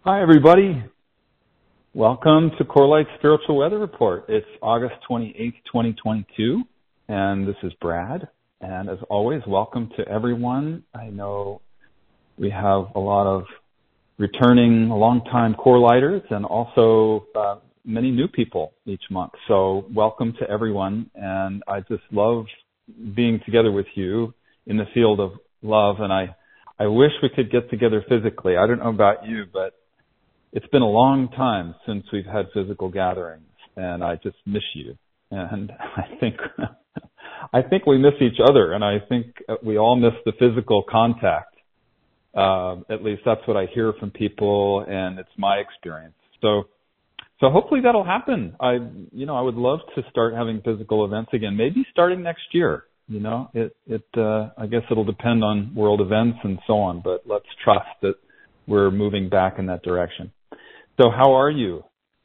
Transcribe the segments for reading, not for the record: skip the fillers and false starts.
Hi, everybody. Welcome to Corelight Spiritual Weather Report. It's August 28th, 2022, and this is Brad. And as always, welcome to everyone. I know we have a lot of returning long-time Corelighters and also many new people each month. So welcome to everyone. And I just love being together with you in the field of love. And I wish we could get together physically. I don't know about you, but it's been a long time since we've had physical gatherings, and I just miss you. And I think we miss each other, and I think we all miss the physical contact. At least that's what I hear from people, and it's my experience. So hopefully that'll happen. I would love to start having physical events again, maybe starting next year. I guess it'll depend on world events and so on, but let's trust that we're moving back in that direction. So how are you?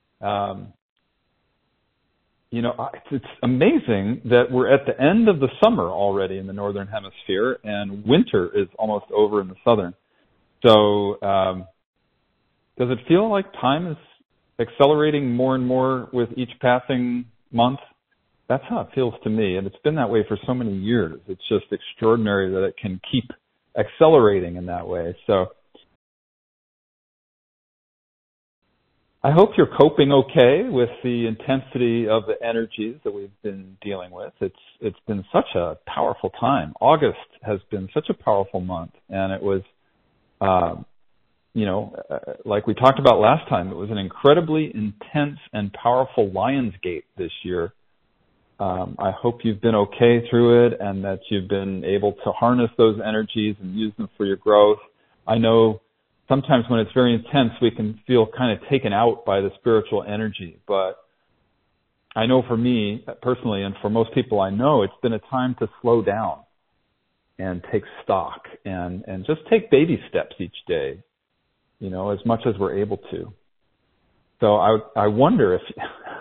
It's amazing that we're at the end of the summer already in the Northern Hemisphere, and winter is almost over in the Southern. So does it feel like time is accelerating more and more with each passing month? That's how it feels to me, and it's been that way for so many years. It's just extraordinary that it can keep accelerating in that way. So I hope you're coping okay with the intensity of the energies that we've been dealing with. It's been such a powerful time. August has been such a powerful month, and it was, like we talked about last time, it was an incredibly intense and powerful Lionsgate this year. I hope you've been okay through it and that you've been able to harness those energies and use them for your growth. I know sometimes when it's very intense, we can feel kind of taken out by the spiritual energy. But I know for me personally, and for most people I know, it's been a time to slow down and take stock and just take baby steps each day, as much as we're able to. So I wonder if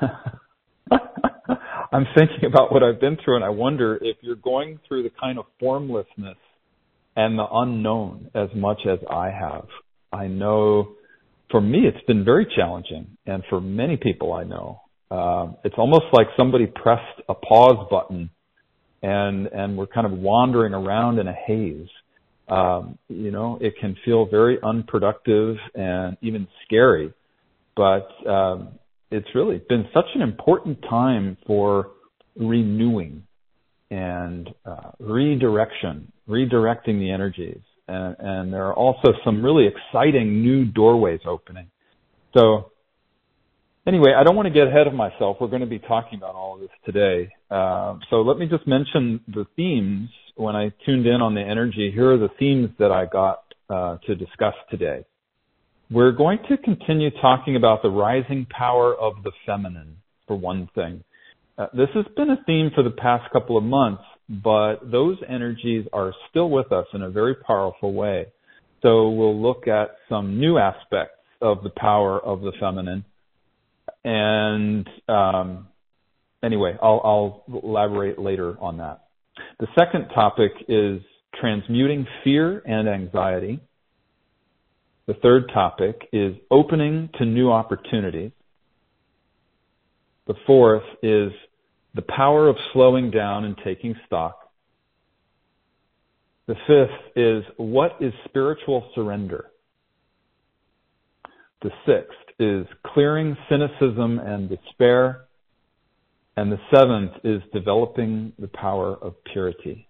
I'm thinking about what I've been through, and I wonder if you're going through the kind of formlessness and the unknown as much as I have. I know for me it's been very challenging, and for many people I know. It's almost like somebody pressed a pause button and we're kind of wandering around in a haze. It can feel very unproductive and even scary, but it's really been such an important time for renewing and redirecting the energies. And there are also some really exciting new doorways opening. So anyway, I don't want to get ahead of myself. We're going to be talking about all of this today. So let me just mention the themes. When I tuned in on the energy, here are the themes that I got to discuss today. We're going to continue talking about the rising power of the feminine, for one thing. This has been a theme for the past couple of months, but those energies are still with us in a very powerful way. So we'll look at some new aspects of the power of the feminine. And anyway, I'll elaborate later on that. The second topic is transmuting fear and anxiety. The third topic is opening to new opportunities. The fourth is the power of slowing down and taking stock. The fifth is what is spiritual surrender? The sixth is clearing cynicism and despair. And the seventh is developing the power of purity.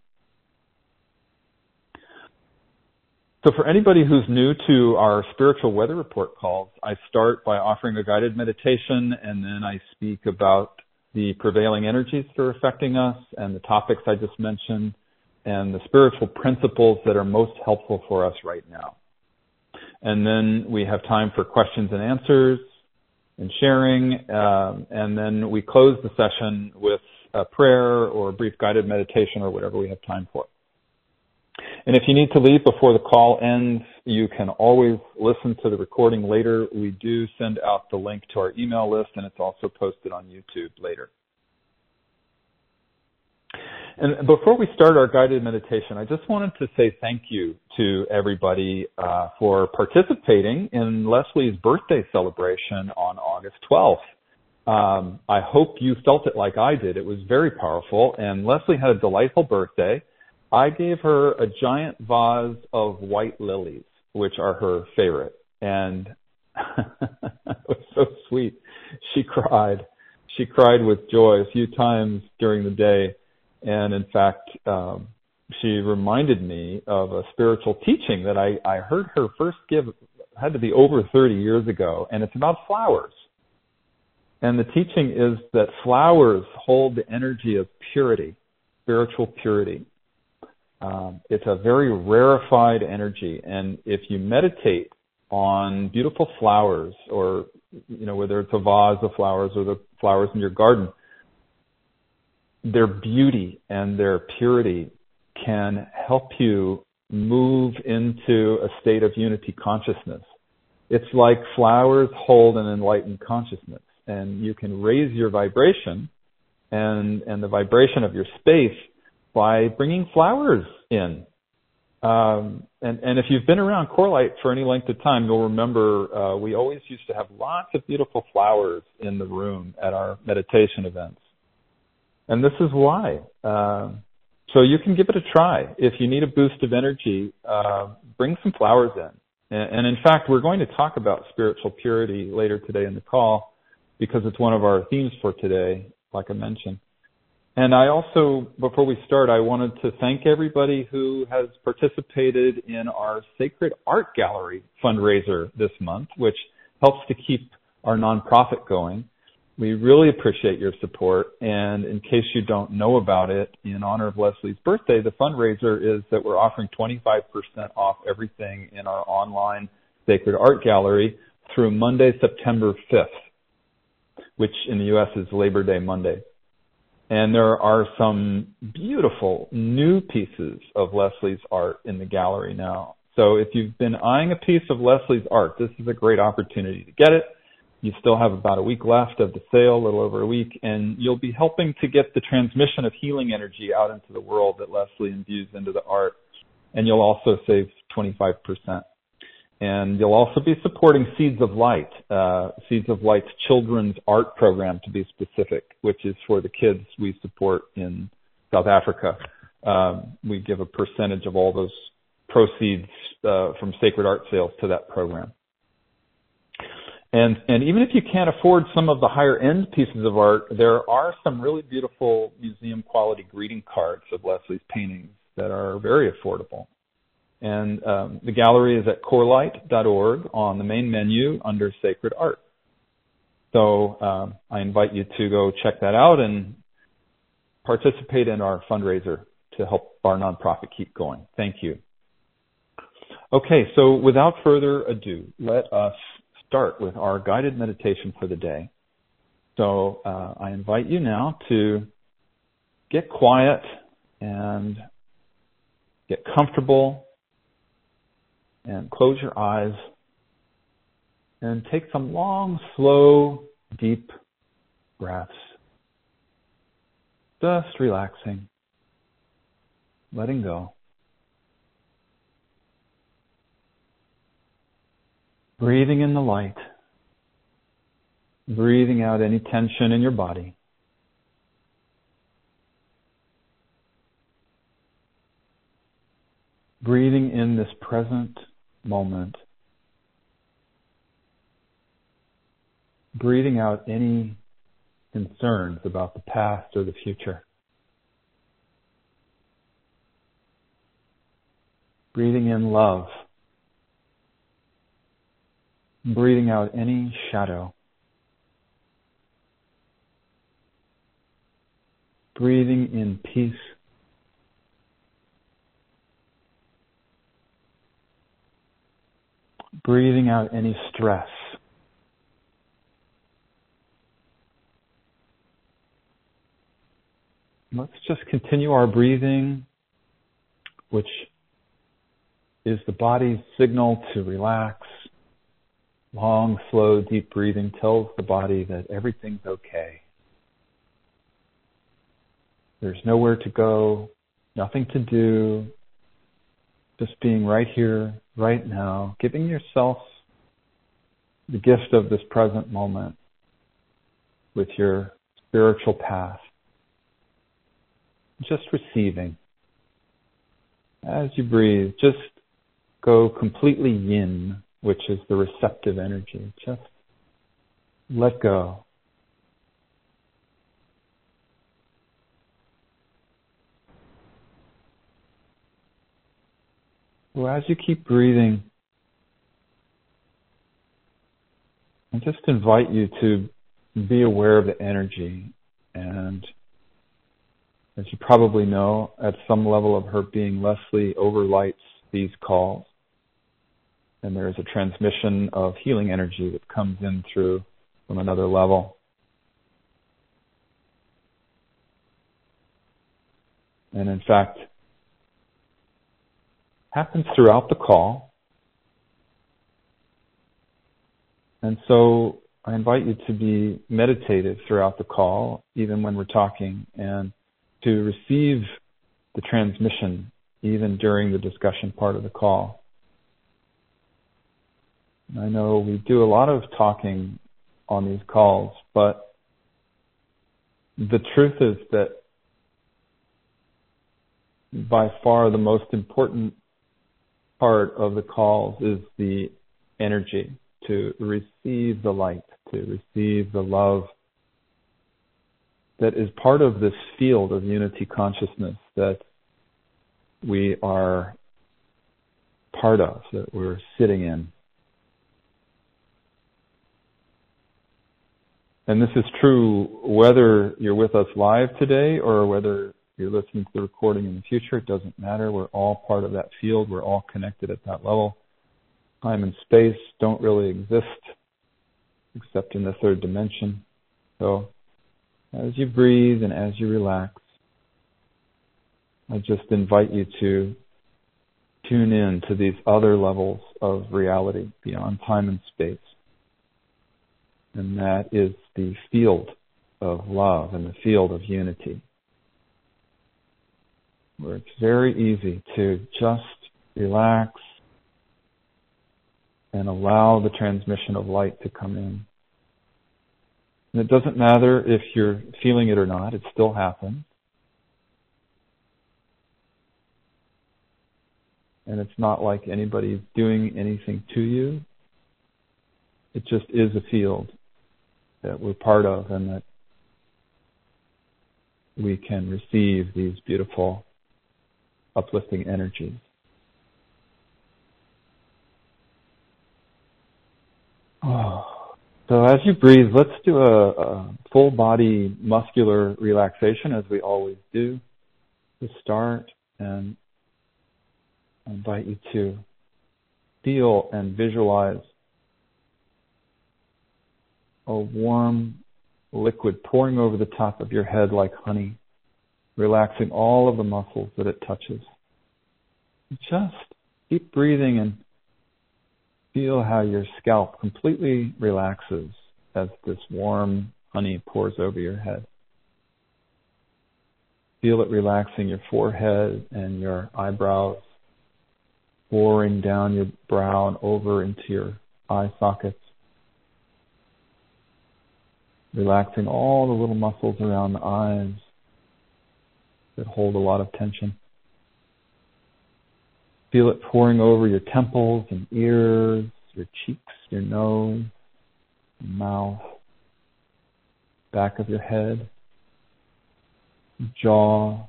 So for anybody who's new to our spiritual weather report calls, I start by offering a guided meditation, and then I speak about the prevailing energies that are affecting us and the topics I just mentioned and the spiritual principles that are most helpful for us right now. And then we have time for questions and answers and sharing, and then we close the session with a prayer or a brief guided meditation or whatever we have time for. And if you need to leave before the call ends, you can always listen to the recording later. We do send out the link to our email list, and it's also posted on YouTube later. And before we start our guided meditation, I just wanted to say thank you to everybody for participating in Leslie's birthday celebration on August 12th. I hope you felt it like I did. It was very powerful, and Leslie had a delightful birthday. I gave her a giant vase of white lilies, which are her favorite, and it was so sweet. She cried. She cried with joy a few times during the day, and in fact, she reminded me of a spiritual teaching that I heard her first give, had to be over 30 years ago, and it's about flowers. And the teaching is that flowers hold the energy of purity, spiritual purity. It's a very rarefied energy, and if you meditate on beautiful flowers, or whether it's a vase of flowers or the flowers in your garden, their beauty and their purity can help you move into a state of unity consciousness. It's like flowers hold an enlightened consciousness, and you can raise your vibration and the vibration of your space by bringing flowers in. And if you've been around Corelight for any length of time, you'll remember we always used to have lots of beautiful flowers in the room at our meditation events. And this is why. So you can give it a try. If you need a boost of energy, bring some flowers in. And in fact, we're going to talk about spiritual purity later today in the call, because it's one of our themes for today, like I mentioned. And I also, before we start, I wanted to thank everybody who has participated in our Sacred Art Gallery fundraiser this month, which helps to keep our nonprofit going. We really appreciate your support. And in case you don't know about it, in honor of Leslie's birthday, the fundraiser is that we're offering 25% off everything in our online Sacred Art Gallery through Monday, September 5th, which in the U.S. is Labor Day Monday. And there are some beautiful new pieces of Leslie's art in the gallery now. So if you've been eyeing a piece of Leslie's art, this is a great opportunity to get it. You still have about a week left of the sale, a little over a week, and you'll be helping to get the transmission of healing energy out into the world that Leslie imbues into the art. And you'll also save 25%. And you'll also be supporting Seeds of Light, Seeds of Light's children's art program, to be specific, which is for the kids we support in South Africa. We give a percentage of all those proceeds from sacred art sales to that program. And even if you can't afford some of the higher end pieces of art, there are some really beautiful museum quality greeting cards of Leslie's paintings that are very affordable. And the gallery is at corelight.org on the main menu under Sacred Art. So I invite you to go check that out and participate in our fundraiser to help our nonprofit keep going. Thank you. Okay, so without further ado, let us start with our guided meditation for the day. So I invite you now to get quiet and get comfortable, and close your eyes and take some long, slow, deep breaths. Just relaxing, letting go. Breathing in the light. Breathing out any tension in your body. Breathing in this present moment. Breathing out any concerns about the past or the future. Breathing in love. Breathing out any shadow. Breathing in peace. Breathing out any stress. Let's just continue our breathing, which is the body's signal to relax. Long, slow, deep breathing tells the body that everything's okay. There's nowhere to go, nothing to do, just being right here, right now, giving yourself the gift of this present moment with your spiritual path. Just receiving. As you breathe, just go completely yin, which is the receptive energy. Just let go. Well, as you keep breathing, I just invite you to be aware of the energy. And as you probably know, at some level of her being, Leslie overlights these calls. And there is a transmission of healing energy that comes in through from another level. And in fact, happens throughout the call. And so I invite you to be meditative throughout the call, even when we're talking, and to receive the transmission even during the discussion part of the call. And I know we do a lot of talking on these calls, but the truth is that by far the most important part of the calls is the energy, to receive the light, to receive the love that is part of this field of unity consciousness that we are part of, that we're sitting in. And this is true whether you're with us live today or whether you're listening to the recording in the future. It doesn't matter. We're all part of that field. We're all connected at that level. Time and space don't really exist except in the third dimension. So as you breathe and as you relax, I just invite you to tune in to these other levels of reality beyond time and space. And that is the field of love and the field of unity, where it's very easy to just relax and allow the transmission of light to come in. And it doesn't matter if you're feeling it or not, it still happens. And it's not like anybody's doing anything to you. It just is a field that we're part of and that we can receive these beautiful, uplifting energies. So as you breathe, let's do a full body muscular relaxation as we always do to start, and I invite you to feel and visualize a warm liquid pouring over the top of your head like honey, relaxing all of the muscles that it touches. Just keep breathing and feel how your scalp completely relaxes as this warm honey pours over your head. Feel it relaxing your forehead and your eyebrows, pouring down your brow and over into your eye sockets. Relaxing all the little muscles around the eyes that hold a lot of tension. Feel it pouring over your temples and ears, your cheeks, your nose, your mouth, back of your head, jaw,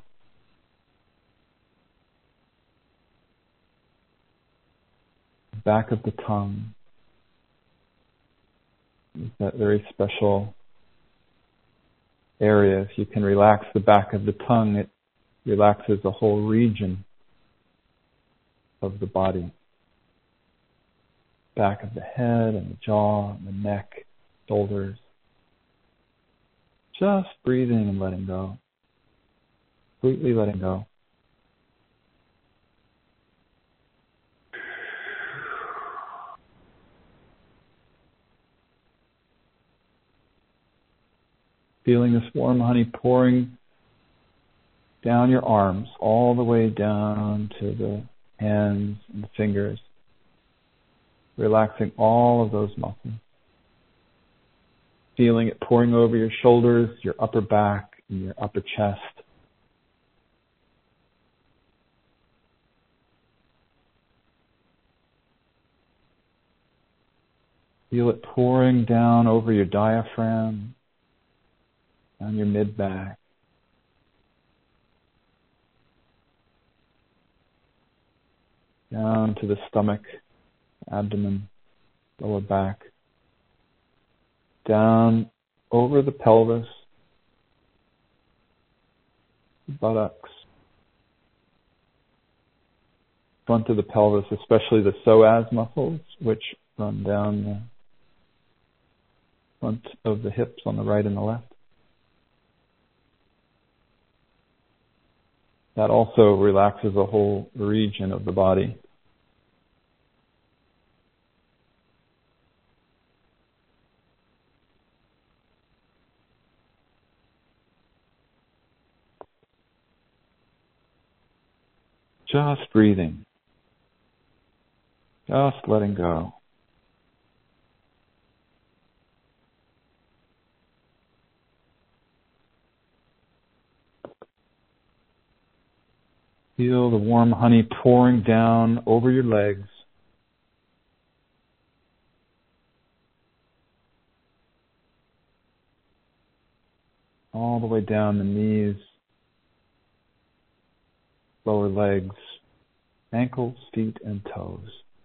back of the tongue. It's that very special area. If you can relax the back of the tongue, it relaxes the whole region of the body. Back of the head and the jaw and the neck, shoulders. Just breathing and letting go. Completely letting go. Feeling this warm honey pouring down your arms, all the way down to the hands and the fingers, relaxing all of those muscles. Feeling it pouring over your shoulders, your upper back, and your upper chest. Feel it pouring down over your diaphragm, down your mid-back. Down to the stomach, abdomen, lower back. Down over the pelvis, buttocks, front of the pelvis, especially the psoas muscles, which run down the front of the hips on the right and the left. That also relaxes the whole region of the body. Just breathing. Just letting go. Feel the warm honey pouring down over your legs. All the way down the knees, lower legs, ankles, feet, and toes.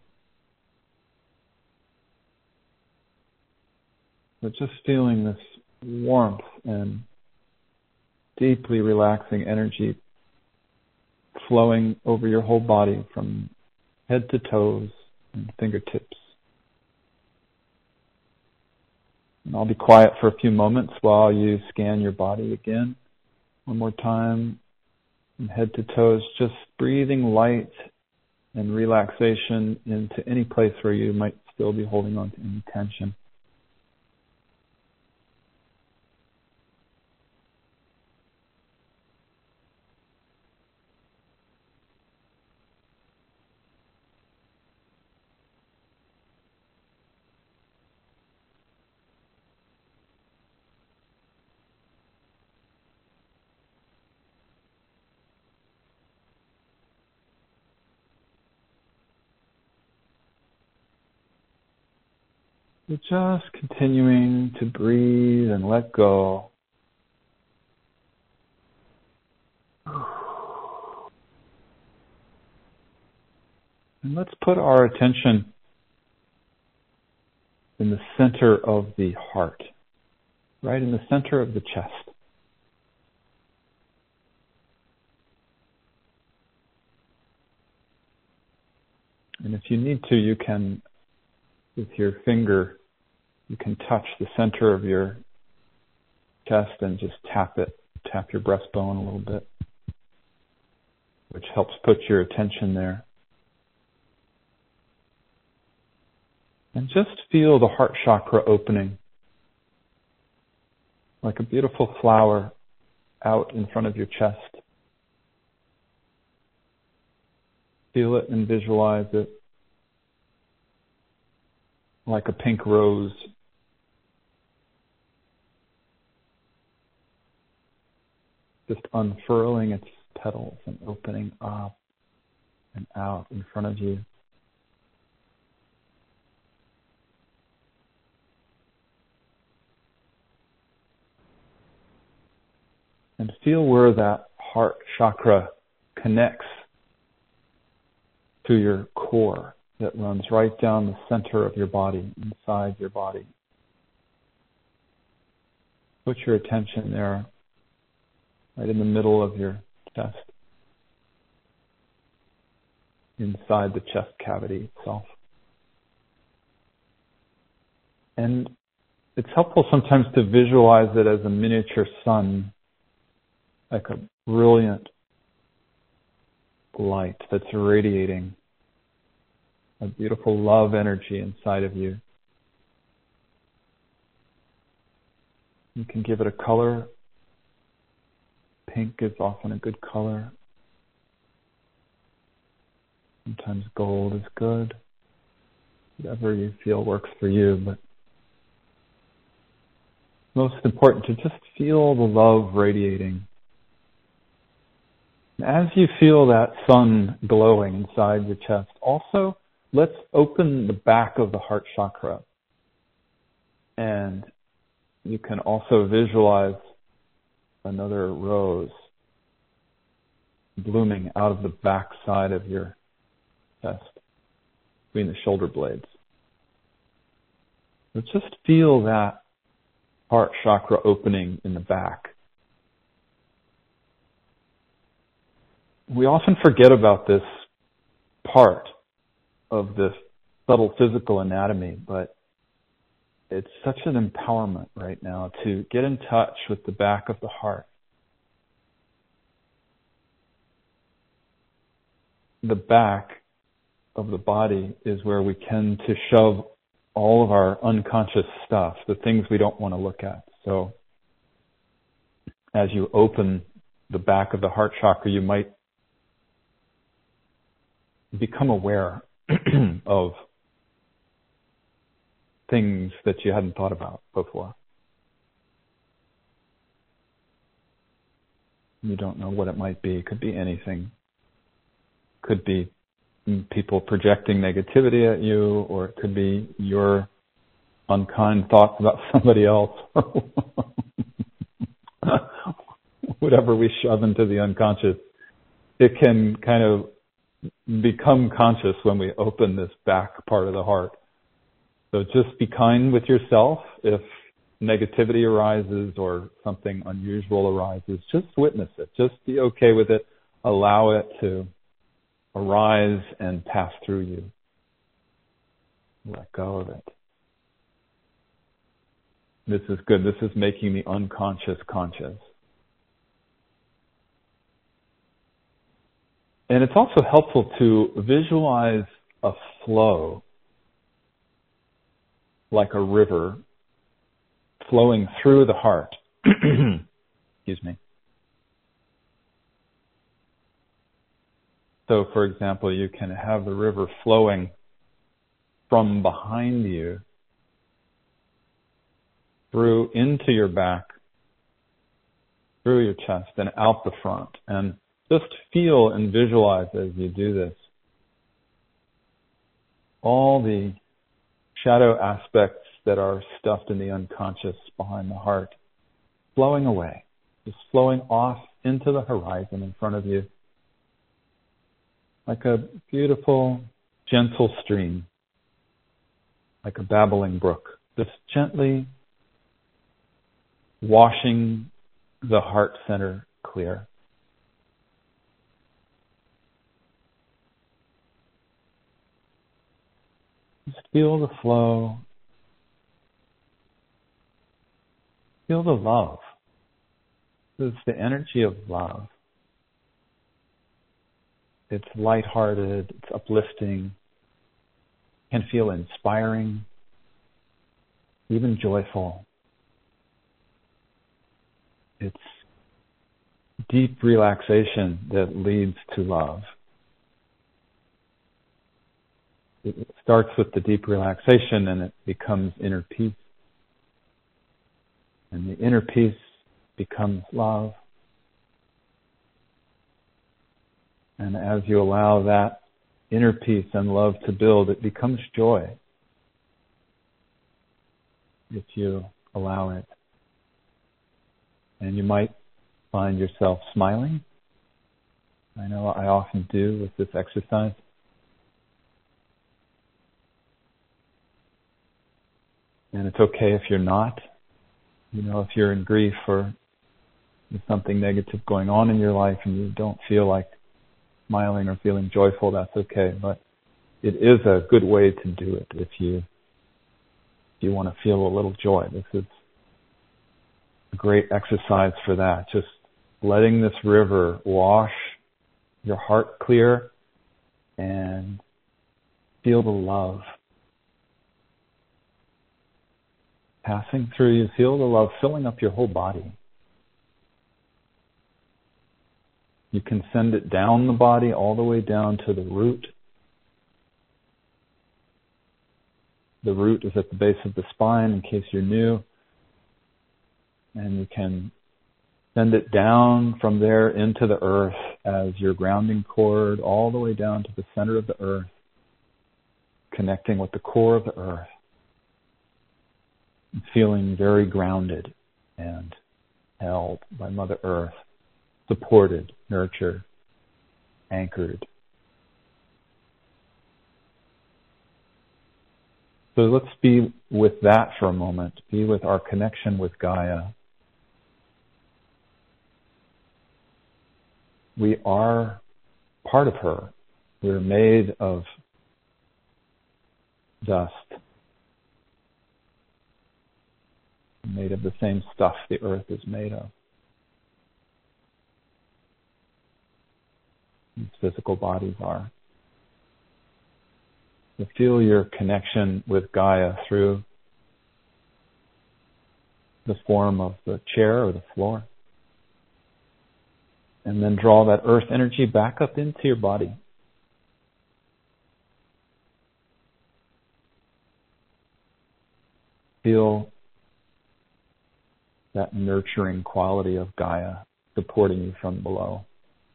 But just feeling this warmth and deeply relaxing energy flowing over your whole body from head to toes and fingertips. And I'll be quiet for a few moments while you scan your body again. One more time, from head to toes, just breathing light and relaxation into any place where you might still be holding on to any tension. You're just continuing to breathe and let go. And let's put our attention in the center of the heart, right in the center of the chest. And if you need to, you can, with your finger, you can touch the center of your chest and just tap your breastbone a little bit, which helps put your attention there. And just feel the heart chakra opening, like a beautiful flower out in front of your chest. Feel it and visualize it like a pink rose. Just unfurling its petals and opening up and out in front of you. And feel where that heart chakra connects to your core that runs right down the center of your body, inside your body. Put your attention there, right in the middle of your chest, inside the chest cavity itself. And it's helpful sometimes to visualize it as a miniature sun, like a brilliant light that's radiating a beautiful love energy inside of you. You can give it a color, pink is often a good color. Sometimes gold is good. Whatever you feel works for you, but most important to just feel the love radiating. As you feel that sun glowing inside your chest, also let's open the back of the heart chakra. And you can also visualize another rose blooming out of the back side of your chest, between the shoulder blades. So just feel that heart chakra opening in the back. We often forget about this part of this subtle physical anatomy, but it's such an empowerment right now to get in touch with the back of the heart. The back of the body is where we tend to shove all of our unconscious stuff, the things we don't want to look at. So as you open the back of the heart chakra, you might become aware of things that you hadn't thought about before. You don't know what it might be. It could be anything. Could be people projecting negativity at you, or it could be your unkind thoughts about somebody else. Whatever we shove into the unconscious, it can kind of become conscious when we open this back part of the heart. So just be kind with yourself. If negativity arises or something unusual arises, just witness it. Just be okay with it. Allow it to arise and pass through you. Let go of it. This is good. This is making the unconscious conscious. And it's also helpful to visualize a flow, like a river flowing through the heart. Excuse me. So, for example, you can have the river flowing from behind you through into your back, through your chest, and out the front. And just feel and visualize as you do this all the shadow aspects that are stuffed in the unconscious behind the heart flowing away, just flowing off into the horizon in front of you, like a beautiful, gentle stream, like a babbling brook, just gently washing the heart center clear. Just feel the flow. Feel the love. It's the energy of love. It's lighthearted, it's uplifting, can feel inspiring, even joyful. It's deep relaxation that leads to love. It starts with the deep relaxation and it becomes inner peace. And the inner peace becomes love. And as you allow that inner peace and love to build, it becomes joy. If you allow it. And you might find yourself smiling. I know I often do with this exercise. And it's okay if you're not. You know, if you're in grief or there's something negative going on in your life and you don't feel like smiling or feeling joyful, that's okay. But it is a good way to do it if you want to feel a little joy. This is a great exercise for that. Just letting this river wash your heart clear and feel the love passing through you. Feel the love filling up your whole body. You can send it down the body all the way down to the root. The root is at the base of the spine, in case you're new. And you can send it down from there into the earth as your grounding cord, all the way down to the center of the earth, connecting with the core of the earth, and feeling very grounded and held by Mother Earth, supported, nurtured, anchored. So let's be with that for a moment, be with our connection with Gaia. We are part of her. We're made of dust, made of the same stuff the earth is made of. These physical bodies are. So feel your connection with Gaia through the form of the chair or the floor. And then draw that earth energy back up into your body. Feel that nurturing quality of Gaia supporting you from below.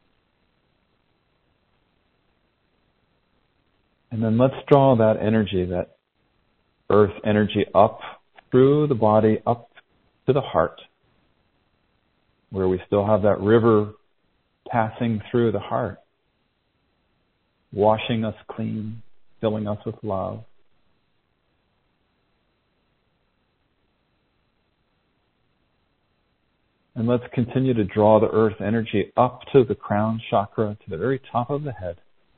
And then let's draw that energy, that earth energy, up through the body, up to the heart, where we still have that river passing through the heart, washing us clean, filling us with love. And let's continue to draw the earth energy up to the crown chakra, to the very top of the head.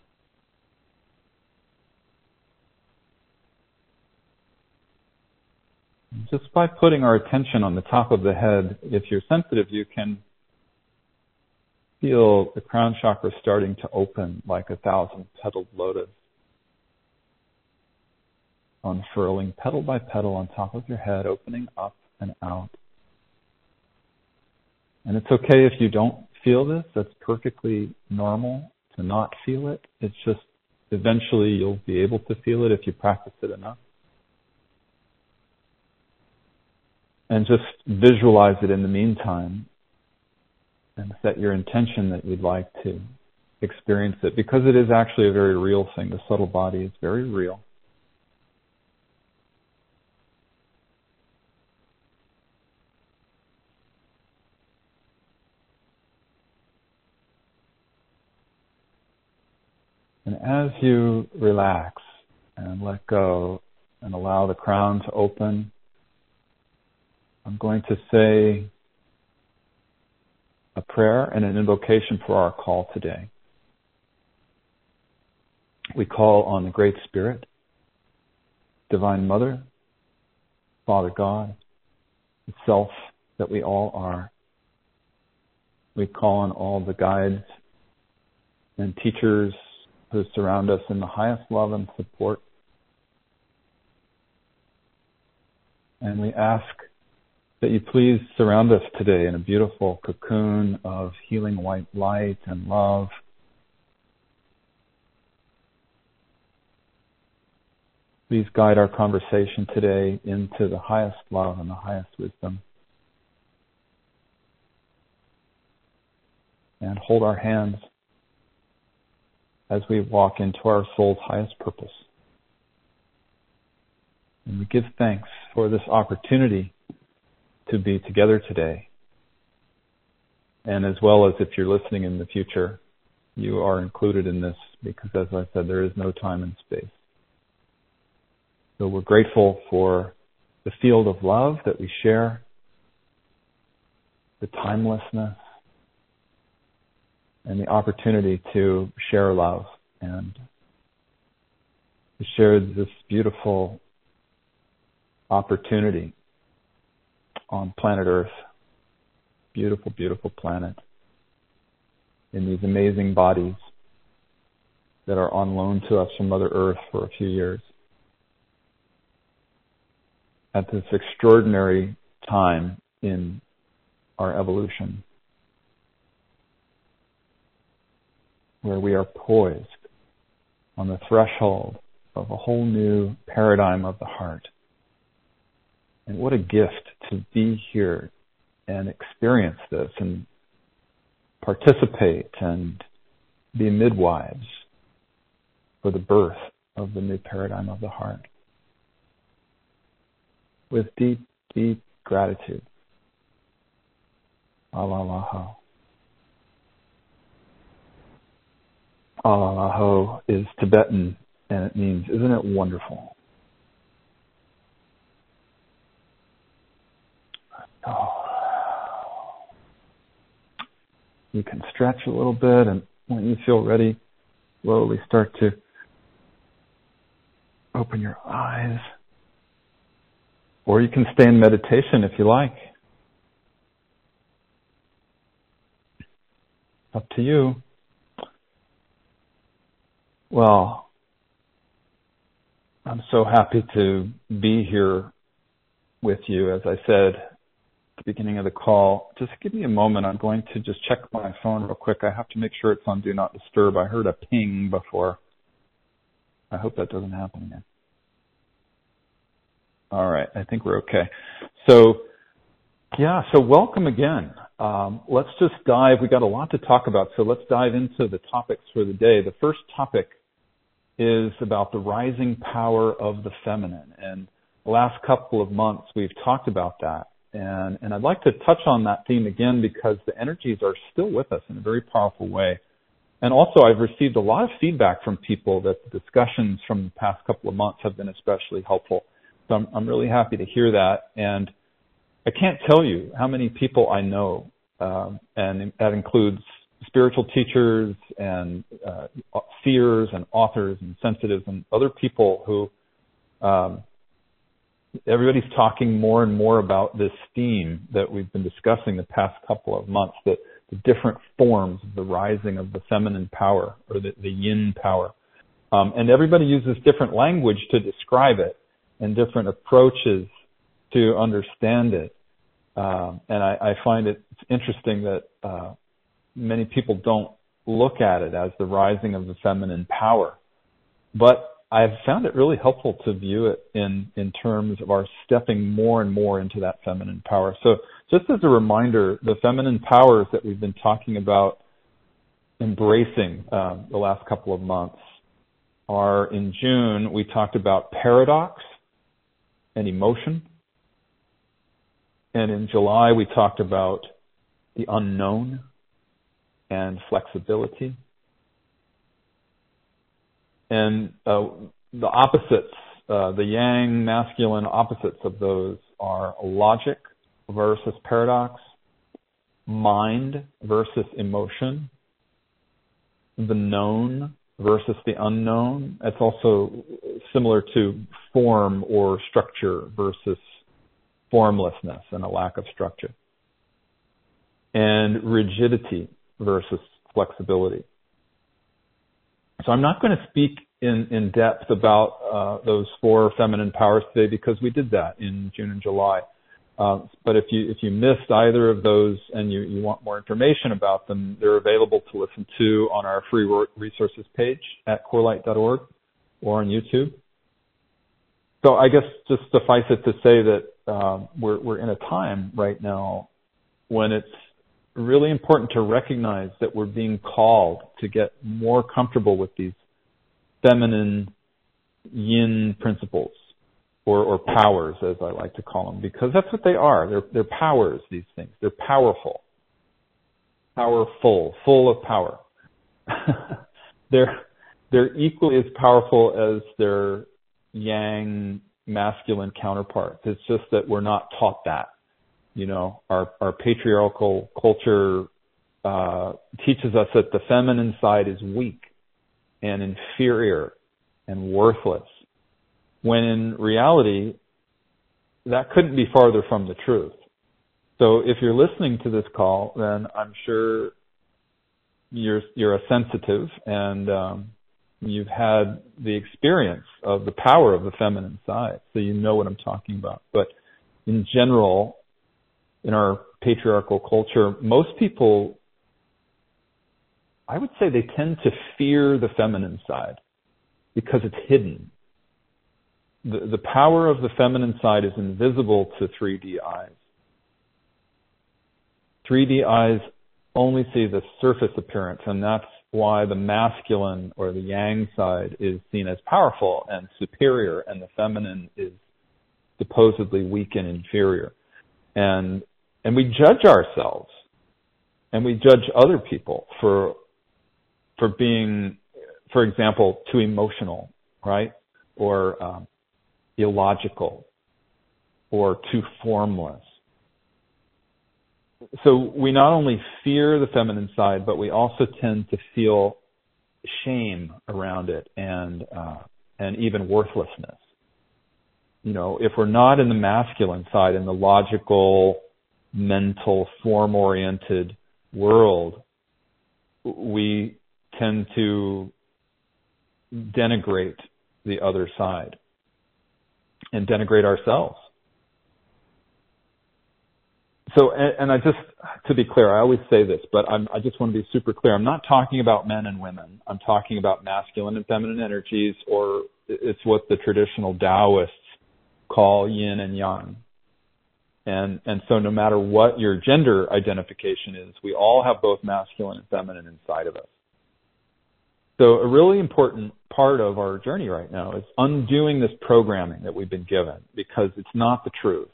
And just by putting our attention on the top of the head, if you're sensitive, you can feel the crown chakra starting to open like 1,000-petaled lotus, unfurling petal by petal on top of your head, opening up and out. And it's okay if you don't feel this. That's perfectly normal to not feel it. It's just eventually you'll be able to feel it if you practice it enough. And just visualize it in the meantime and set your intention that you'd like to experience it, because it is actually a very real thing. The subtle body is very real. And as you relax and let go and allow the crown to open, I'm going to say a prayer and an invocation for our call today. We call on the Great Spirit, Divine Mother, Father God, the Self that we all are. We call on all the guides and teachers who surround us in the highest love and support. And we ask that you please surround us today in a beautiful cocoon of healing white light and love. Please guide our conversation today into the highest love and the highest wisdom. And hold our hands as we walk into our soul's highest purpose. And we give thanks for this opportunity to be together today. And as well as if you're listening in the future, you are included in this, because as I said, there is no time and space. So we're grateful for the field of love that we share, the timelessness, and the opportunity to share love and to share this beautiful opportunity on planet Earth. Beautiful, beautiful planet. In these amazing bodies that are on loan to us from Mother Earth for a few years. At this extraordinary time in our evolution. where we are poised on the threshold of a whole new paradigm of the heart. And what a gift to be here and experience this and participate and be midwives for the birth of the new paradigm of the heart. With deep, deep gratitude. Alalaho. Alalaho is Tibetan, and it means, isn't it wonderful? Oh. You can stretch a little bit, and when you feel ready, slowly start to open your eyes. Or you can stay in meditation if you like. Up to you. Well, I'm so happy to be here with you. As I said at the beginning of the call, just give me a moment. I'm going to just check my phone real quick. I have to make sure it's on Do Not Disturb. I heard a ping before. I hope that doesn't happen again. All right, I think we're okay. So welcome again. Let's just dive. We got a lot to talk about, so let's dive into the topics for the day. The first topic is about the rising power of the feminine. And the last couple of months, we've talked about that. And I'd like to touch on that theme again because the energies are still with us in a very powerful way. And also, I've received a lot of feedback from people that the discussions from the past couple of months have been especially helpful. So I'm really happy to hear that. And I can't tell you how many people I know, and that includes spiritual teachers and seers and authors and sensitives and other people who everybody's talking more and more about this theme that we've been discussing the past couple of months, that the different forms of the rising of the feminine power or the yin power. And everybody uses different language to describe it and different approaches to understand it. And I find it interesting that many people don't look at it as the rising of the feminine power. But I've found it really helpful to view it in terms of our stepping more and more into that feminine power. So just as a reminder, the feminine powers that we've been talking about embracing the last couple of months are, in June, we talked about paradox and emotion. And in July, we talked about the unknown and flexibility. And the opposites, the yang masculine opposites of those are logic versus paradox, mind versus emotion, the known versus the unknown. It's also similar to form or structure versus formlessness and a lack of structure, and rigidity versus flexibility. So I'm not going to speak in depth about those four feminine powers today because we did that in June and July. But if you missed either of those and you want more information about them, they're available to listen to on our free resources page at corelight.org or on YouTube. So I guess just suffice it to say that we're in a time right now when it's really important to recognize that we're being called to get more comfortable with these feminine yin principles or powers, as I like to call them, because that's what they are. They're powers, these things. They're powerful, full of power. They're equally as powerful as their yang masculine counterparts. It's just that we're not taught that. You know, our patriarchal culture teaches us that the feminine side is weak and inferior and worthless, when in reality, that couldn't be farther from the truth. So if you're listening to this call, then I'm sure you're a sensitive and you've had the experience of the power of the feminine side, so you know what I'm talking about. But in general, in our patriarchal culture, most people I would say they tend to fear the feminine side because it's hidden. The power of the feminine side is invisible to 3D eyes. 3D eyes only see the surface appearance, and that's why the masculine or the yang side is seen as powerful and superior, and the feminine is supposedly weak and inferior. And we judge ourselves, and we judge other people for being, for example, too emotional, right? Or illogical, or too formless. So we not only fear the feminine side, but we also tend to feel shame around it and even worthlessness. You know, if we're not in the masculine side, in the logical, mental, form-oriented world, we tend to denigrate the other side and denigrate ourselves. So, and I just, to be clear, I always say this, but I just want to be super clear. I'm not talking about men and women. I'm talking about masculine and feminine energies, or it's what the traditional Taoists call yin and yang. And so no matter what your gender identification is, we all have both masculine and feminine inside of us. So a really important part of our journey right now is undoing this programming that we've been given, because it's not the truth.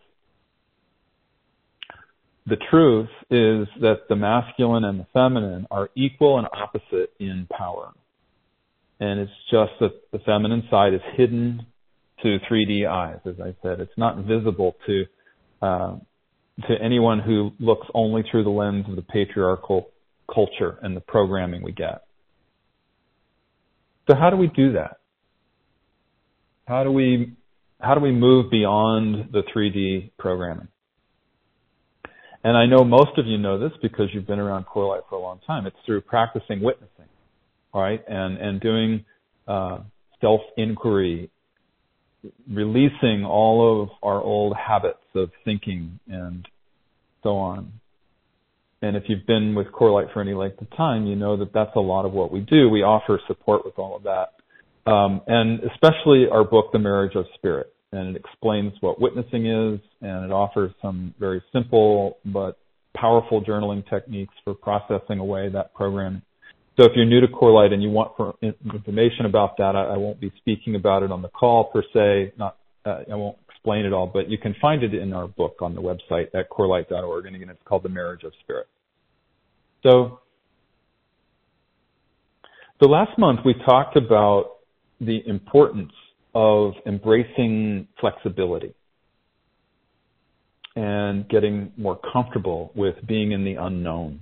The truth is that the masculine and the feminine are equal and opposite in power. And it's just that the feminine side is hidden to 3D eyes, as I said. It's not visible to anyone who looks only through the lens of the patriarchal culture and the programming we get. So how do we do that? How do we move beyond the 3D programming? And I know most of you know this because you've been around Core Light for a long time. It's through practicing witnessing, right? And doing self-inquiry, releasing all of our old habits of thinking and so on. And if you've been with Core Light for any length of time, you know that that's a lot of what we do. We offer support with all of that. And especially our book, The Marriage of Spirit. And it explains what witnessing is, and it offers some very simple but powerful journaling techniques for processing away that programming. So if you're new to Core Light and you want information about that, I won't be speaking about it on the call per se. I won't explain it all, but you can find it in our book on the website at corelight.org, and again, it's called The Marriage of Spirit. So last month we talked about the importance of embracing flexibility and getting more comfortable with being in the unknown.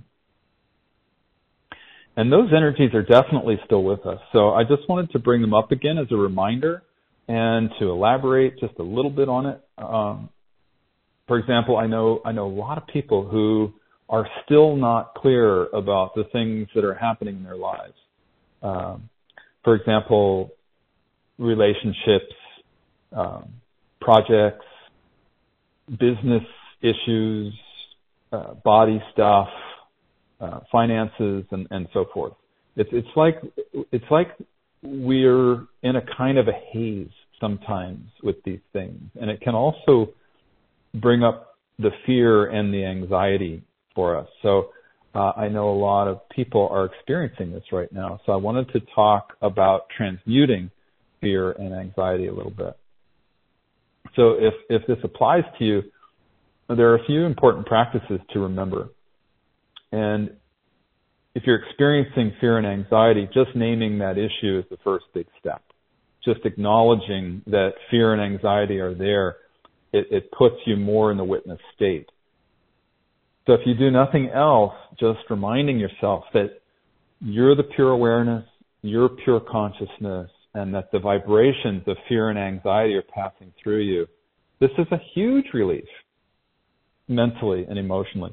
And those energies are definitely still with us. So I just wanted to bring them up again as a reminder and to elaborate just a little bit on it. For example, I know a lot of people who are still not clear about the things that are happening in their lives. For example, relationships, projects, business issues, body stuff, finances, and so forth. It's like we're in a kind of a haze sometimes with these things, and it can also bring up the fear and the anxiety for us. So I know a lot of people are experiencing this right now. So I wanted to talk about transmuting fear and anxiety a little bit. So if this applies to you, there are a few important practices to remember. And if you're experiencing fear and anxiety, just naming that issue is the first big step. Just acknowledging that fear and anxiety are there, it puts you more in the witness state. So if you do nothing else, just reminding yourself that you're the pure awareness, you're pure consciousness, and that the vibrations of fear and anxiety are passing through you. This is a huge relief, mentally and emotionally.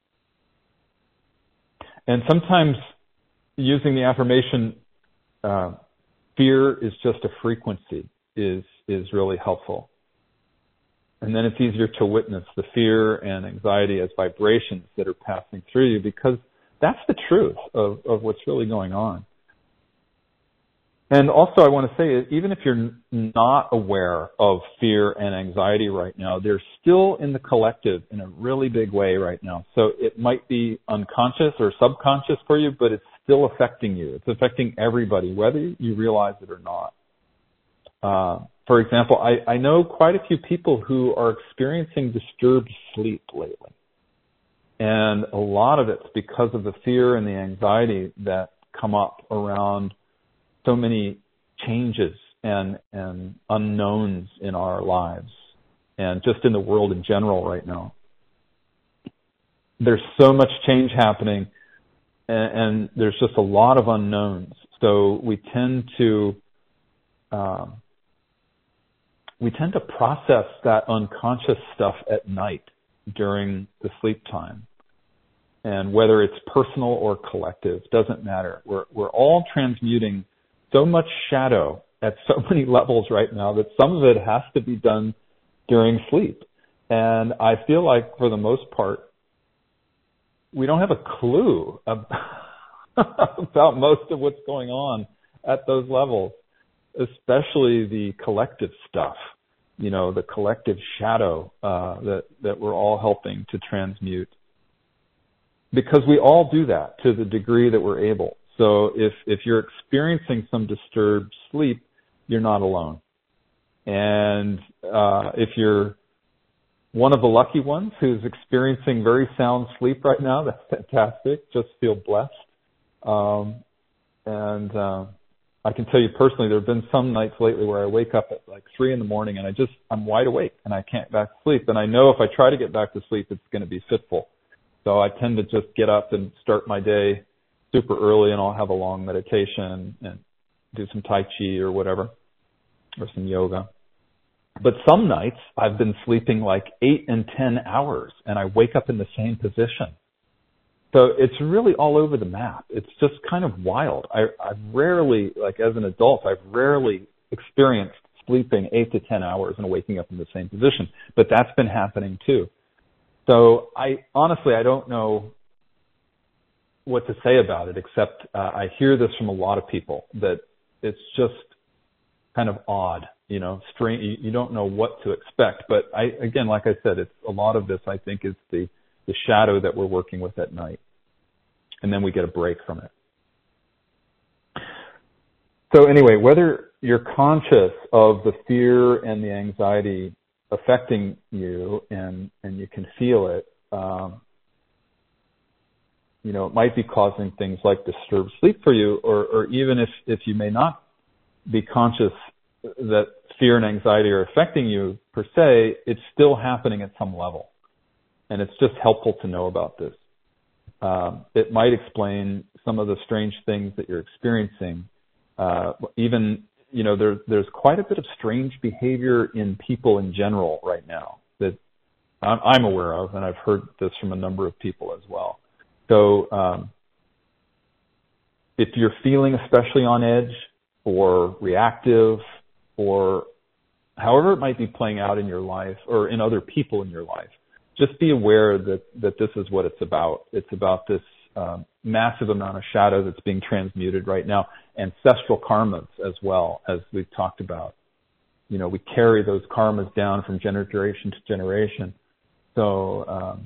And sometimes using the affirmation, fear is just a frequency, is really helpful. And then it's easier to witness the fear and anxiety as vibrations that are passing through you, because that's the truth of what's really going on. And also I want to say, even if you're not aware of fear and anxiety right now, they're still in the collective in a really big way right now. So it might be unconscious or subconscious for you, but it's still affecting you. It's affecting everybody, whether you realize it or not. For example, I know quite a few people who are experiencing disturbed sleep lately. And a lot of it's because of the fear and the anxiety that come up around so many changes and unknowns in our lives and just in the world in general right now. There's so much change happening and there's just a lot of unknowns. So we tend to process that unconscious stuff at night during the sleep time. And whether it's personal or collective, doesn't matter. We're all transmuting so much shadow at so many levels right now that some of it has to be done during sleep. And I feel like for the most part, we don't have a clue about most of what's going on at those levels, especially the collective stuff, the collective shadow that we're all helping to transmute. Because we all do that to the degree that we're able. So if you're experiencing some disturbed sleep, you're not alone. And if you're one of the lucky ones who's experiencing very sound sleep right now, that's fantastic. Just feel blessed. I can tell you personally, there have been some nights lately where I wake up at like 3 a.m. and I'm wide awake and I can't get back to sleep. And I know if I try to get back to sleep, it's going to be fitful. So I tend to just get up and start my day super early, and I'll have a long meditation and do some Tai Chi or whatever, or some yoga. But some nights I've been sleeping like 8 and 10 hours and I wake up in the same position. So it's really all over the map. It's just kind of wild. I've rarely, like as an adult, I've rarely experienced sleeping 8 to 10 hours and waking up in the same position. But that's been happening too. So I don't know what to say about it, except I hear this from a lot of people, that it's just kind of odd, strange. You don't know what to expect. But again, like I said, it's a lot of this, I think, is the shadow that we're working with at night. And then we get a break from it. So anyway, whether you're conscious of the fear and the anxiety affecting you and you can feel it, it might be causing things like disturbed sleep for you, or even if you may not be conscious that fear and anxiety are affecting you per se, it's still happening at some level. And it's just helpful to know about this. It might explain some of the strange things that you're experiencing. There's quite a bit of strange behavior in people in general right now that I'm aware of, and I've heard this from a number of people as well. So if you're feeling especially on edge or reactive, or however it might be playing out in your life or in other people in your life, just be aware that this is what it's about. It's about this massive amount of shadow that's being transmuted right now, ancestral karmas as well, as we've talked about. We carry those karmas down from generation to generation. So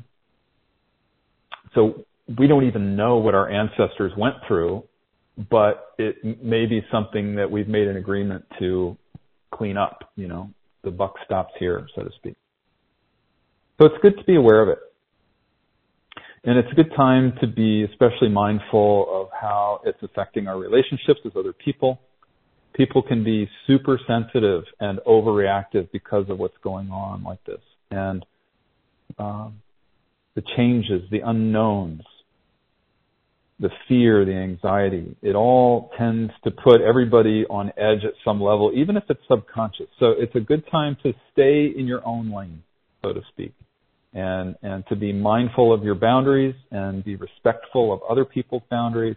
we don't even know what our ancestors went through, but it may be something that we've made an agreement to clean up. The buck stops here, so to speak. So it's good to be aware of it. And it's a good time to be especially mindful of how it's affecting our relationships with other people. People can be super sensitive and overreactive because of what's going on like this. And the changes, the unknowns, the fear, the anxiety, it all tends to put everybody on edge at some level, even if it's subconscious. So it's a good time to stay in your own lane, so to speak, and to be mindful of your boundaries and be respectful of other people's boundaries,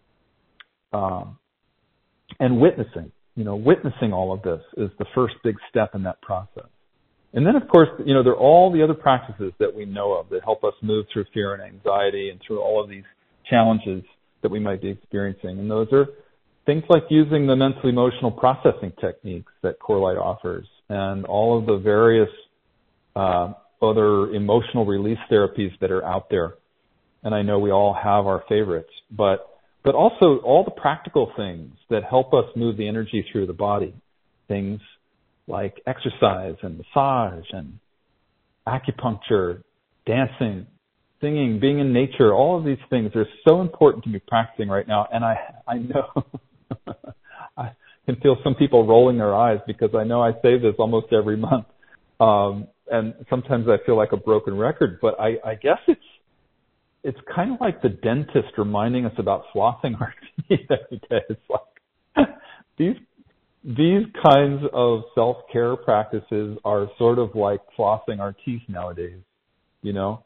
and witnessing. Witnessing all of this is the first big step in that process. And then, of course, there are all the other practices that we know of that help us move through fear and anxiety and through all of these challenges that we might be experiencing. And those are things like using the mental emotional processing techniques that CoreLight offers and all of the various other emotional release therapies that are out there. And I know we all have our favorites, but also all the practical things that help us move the energy through the body. Things like exercise and massage and acupuncture, dancing, singing, being in nature. All of these things are so important to be practicing right now. And I know I can feel some people rolling their eyes because I know I say this almost every month. And sometimes I feel like a broken record, but I guess it's kind of like the dentist reminding us about flossing our teeth every day. It's like these kinds of self-care practices are sort of like flossing our teeth nowadays, you know.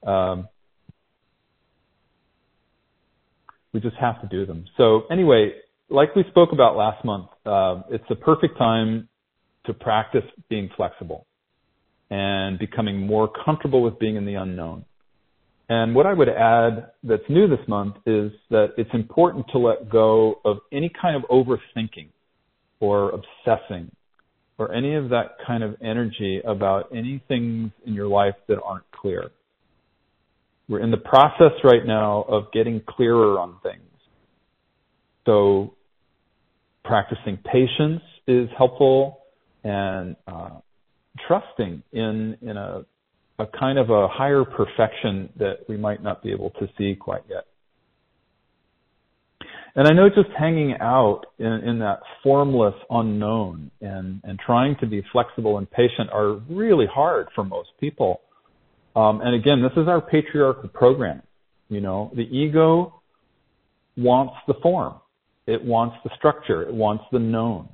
We just have to do them. So anyway, like we spoke about last month, it's the perfect time to practice being flexible and becoming more comfortable with being in the unknown. And what I would add that's new this month is that it's important to let go of any kind of overthinking or obsessing or any of that kind of energy about any things in your life that aren't clear. We're in the process right now of getting clearer on things. So practicing patience is helpful, and trusting in a kind of a higher perfection that we might not be able to see quite yet. And I know just hanging out in that formless unknown and trying to be flexible and patient are really hard for most people. And again, this is our patriarchal program. You know, the ego wants the form. It wants the structure. It wants the known.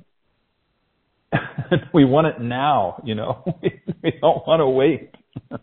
We want it now, you know. We don't want to wait.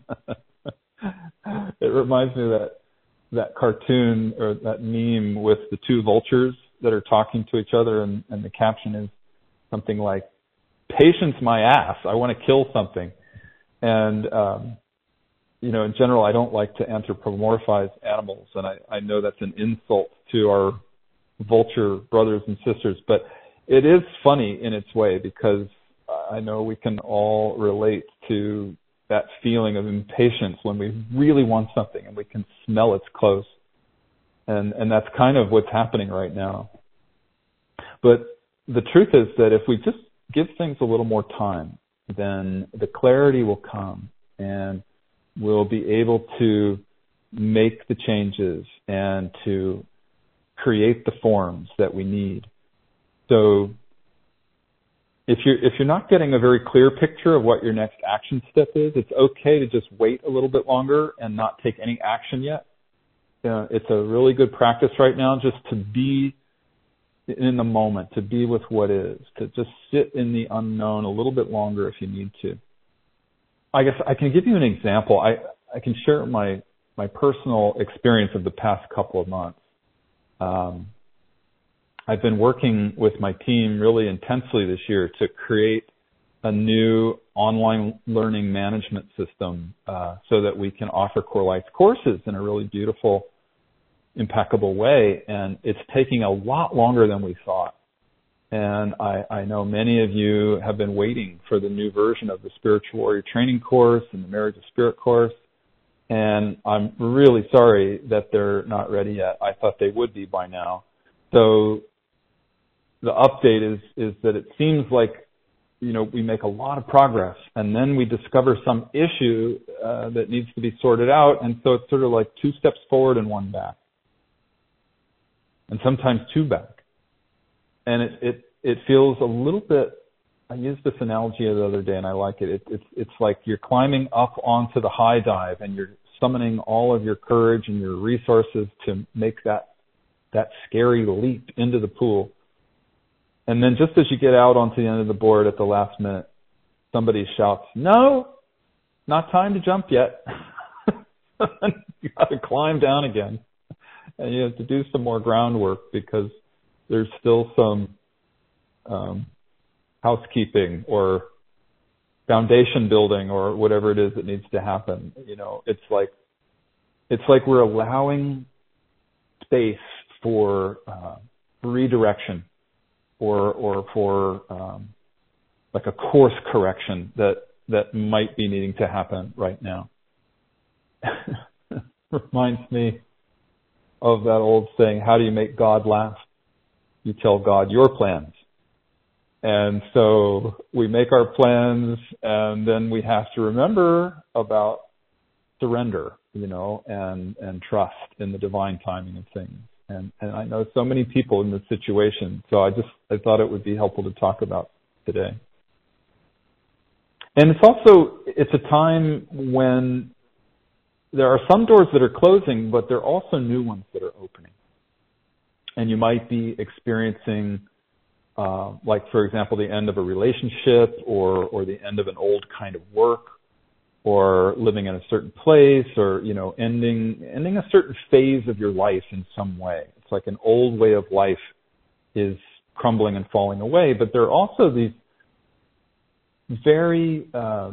It reminds me of that cartoon or that meme with the two vultures that are talking to each other, and the caption is something like, "Patience my ass, I want to kill something." And, you know, in general, I don't like to anthropomorphize animals, and I know that's an insult to our vulture brothers and sisters, but it is funny in its way because I know we can all relate to that feeling of impatience when we really want something and we can smell it's close. And that's kind of what's happening right now. But the truth is that if we just give things a little more time, then the clarity will come and we'll be able to make the changes and to create the forms that we need. So if you're not getting a very clear picture of what your next action step is, it's okay to just wait a little bit longer and not take any action yet. It's a really good practice right now just to be in the moment, to be with what is, to just sit in the unknown a little bit longer if you need to. I guess I can give you an example. I can share my personal experience of the past couple of months. I've been working with my team really intensely this year to create a new online learning management system so that we can offer CoreLight's courses in a really beautiful, impeccable way. And it's taking a lot longer than we thought. And I know many of you have been waiting for the new version of the Spiritual Warrior Training course and the Marriage of Spirit course. And I'm really sorry that they're not ready yet. I thought they would be by now. So the update is that it seems like, you know, we make a lot of progress and then we discover some issue that needs to be sorted out. And so it's sort of like 2 steps forward and 1 back. And sometimes 2 back. And it feels a little bit, I used this analogy the other day and I like it. It's like you're climbing up onto the high dive and you're summoning all of your courage and your resources to make that scary leap into the pool. And then just as you get out onto the end of the board at the last minute, somebody shouts, "No, not time to jump yet." You got to climb down again. And you have to do some more groundwork because there's still some housekeeping or foundation building or whatever it is that needs to happen. You know, it's like we're allowing space for redirection or for like a course correction that might be needing to happen right now. Reminds me of that old saying, how do you make God laugh? You tell God your plans. And so we make our plans, and then we have to remember about surrender, and trust in the divine timing of things. And I know so many people in this situation, so I thought it would be helpful to talk about today. And it's a time when there are some doors that are closing, but there are also new ones that are opening. And you might be experiencing, like, for example, the end of a relationship or the end of an old kind of work, or living in a certain place, or, ending a certain phase of your life in some way. It's like an old way of life is crumbling and falling away, but there are also these very,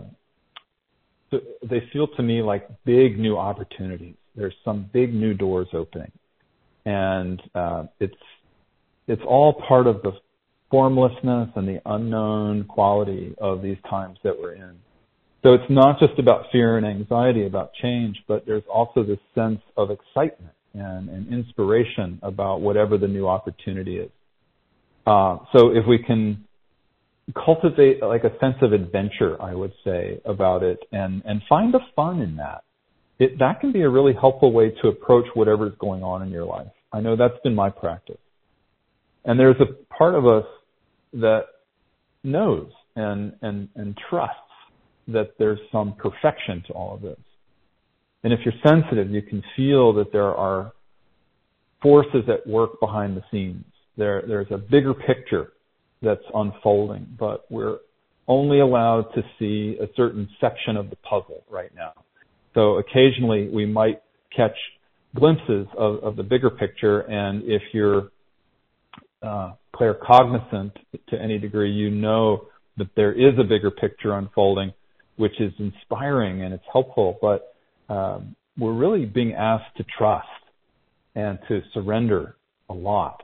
they feel to me like big new opportunities. There's some big new doors opening. And it's all part of the formlessness and the unknown quality of these times that we're in. So it's not just about fear and anxiety about change, but there's also this sense of excitement and inspiration about whatever the new opportunity is. So if we can cultivate like a sense of adventure, I would say, about it, and find the fun in that, that can be a really helpful way to approach whatever's going on in your life. I know that's been my practice. And there's a part of us that knows and trusts that there's some perfection to all of this. And if you're sensitive, you can feel that there are forces at work behind the scenes. There's a bigger picture that's unfolding, but we're only allowed to see a certain section of the puzzle right now. So occasionally we might catch glimpses of the bigger picture, and if you're claircognizant to any degree, you know that there is a bigger picture unfolding, which is inspiring and it's helpful, but we're really being asked to trust and to surrender a lot.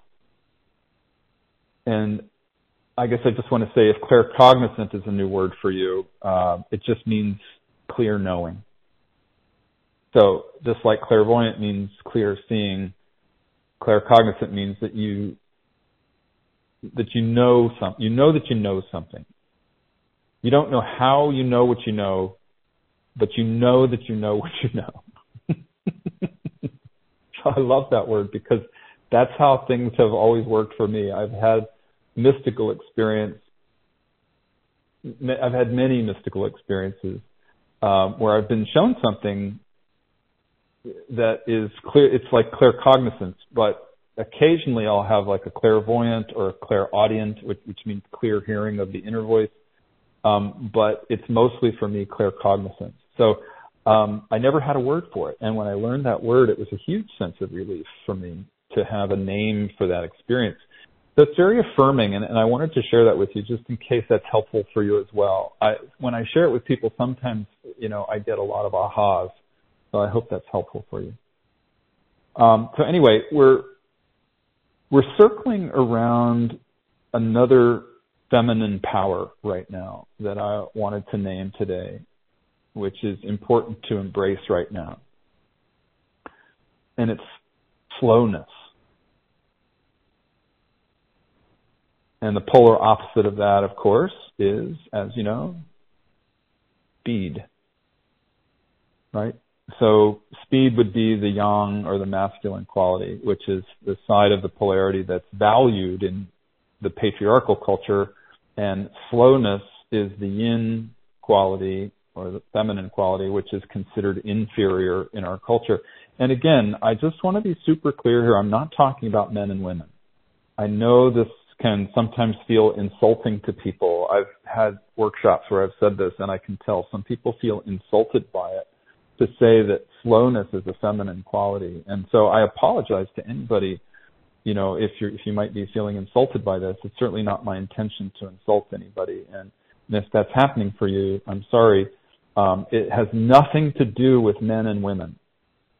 And I guess I just want to say, if claircognizant is a new word for you, it just means clear knowing. So just like clairvoyant means clear seeing, claircognizant means that you know something. You know that you know something. You don't know how you know what you know, but you know that you know what you know. So I love that word, because that's how things have always worked for me. I've had mystical experience. I've had many mystical experiences where I've been shown something that is clear. It's like claircognizance, but occasionally I'll have like a clairvoyant or a clairaudient, which means clear hearing of the inner voice. But it's mostly for me claircognizance. So I never had a word for it. And when I learned that word, it was a huge sense of relief for me to have a name for that experience. So it's very affirming, and I wanted to share that with you just in case that's helpful for you as well. When I share it with people, sometimes, I get a lot of ahas. So I hope that's helpful for you. So anyway, we're circling around another feminine power right now that I wanted to name today, which is important to embrace right now. And it's slowness. And the polar opposite of that, of course, is, as you know, speed. Right? So speed would be the yang or the masculine quality, which is the side of the polarity that's valued in the patriarchal culture, and slowness is the yin quality or the feminine quality, which is considered inferior in our culture. And again, I just want to be super clear here. I'm not talking about men and women. I know this can sometimes feel insulting to people. I've had workshops where I've said this, and I can tell some people feel insulted by it, to say that slowness is a feminine quality. And so I apologize to anybody, if you might be feeling insulted by this. It's certainly not my intention to insult anybody. And if that's happening for you, I'm sorry. It has nothing to do with men and women.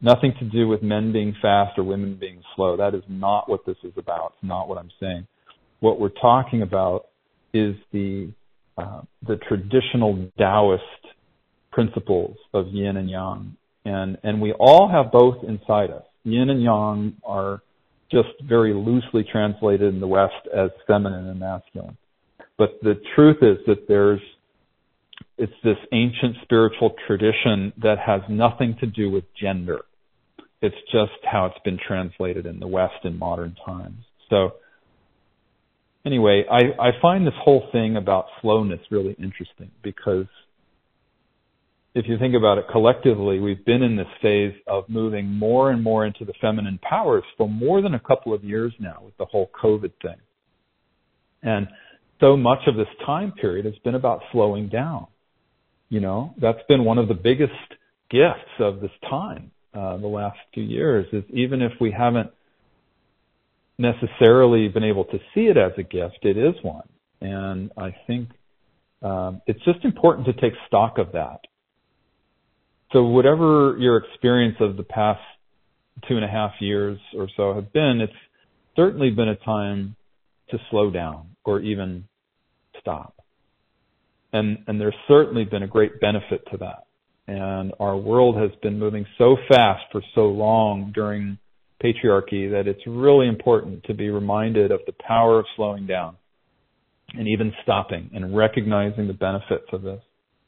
Nothing to do with men being fast or women being slow. That is not what this is about. It's not what I'm saying. What we're talking about is the traditional Taoist principles of yin and yang. And we all have both inside us. Yin and yang are just very loosely translated in the West as feminine and masculine. But the truth is that it's this ancient spiritual tradition that has nothing to do with gender. It's just how it's been translated in the West in modern times. So anyway, I find this whole thing about slowness really interesting because if you think about it collectively, we've been in this phase of moving more and more into the feminine powers for more than a couple of years now with the whole COVID thing. And so much of this time period has been about slowing down. You know, that's been one of the biggest gifts of this time, the last few years, is even if we haven't necessarily been able to see it as a gift, it is one. And I think it's just important to take stock of that. So whatever your experience of the past 2.5 years or so have been, it's certainly been a time to slow down or even stop. And there's certainly been a great benefit to that. And our world has been moving so fast for so long during patriarchy that it's really important to be reminded of the power of slowing down and even stopping and recognizing the benefits of this.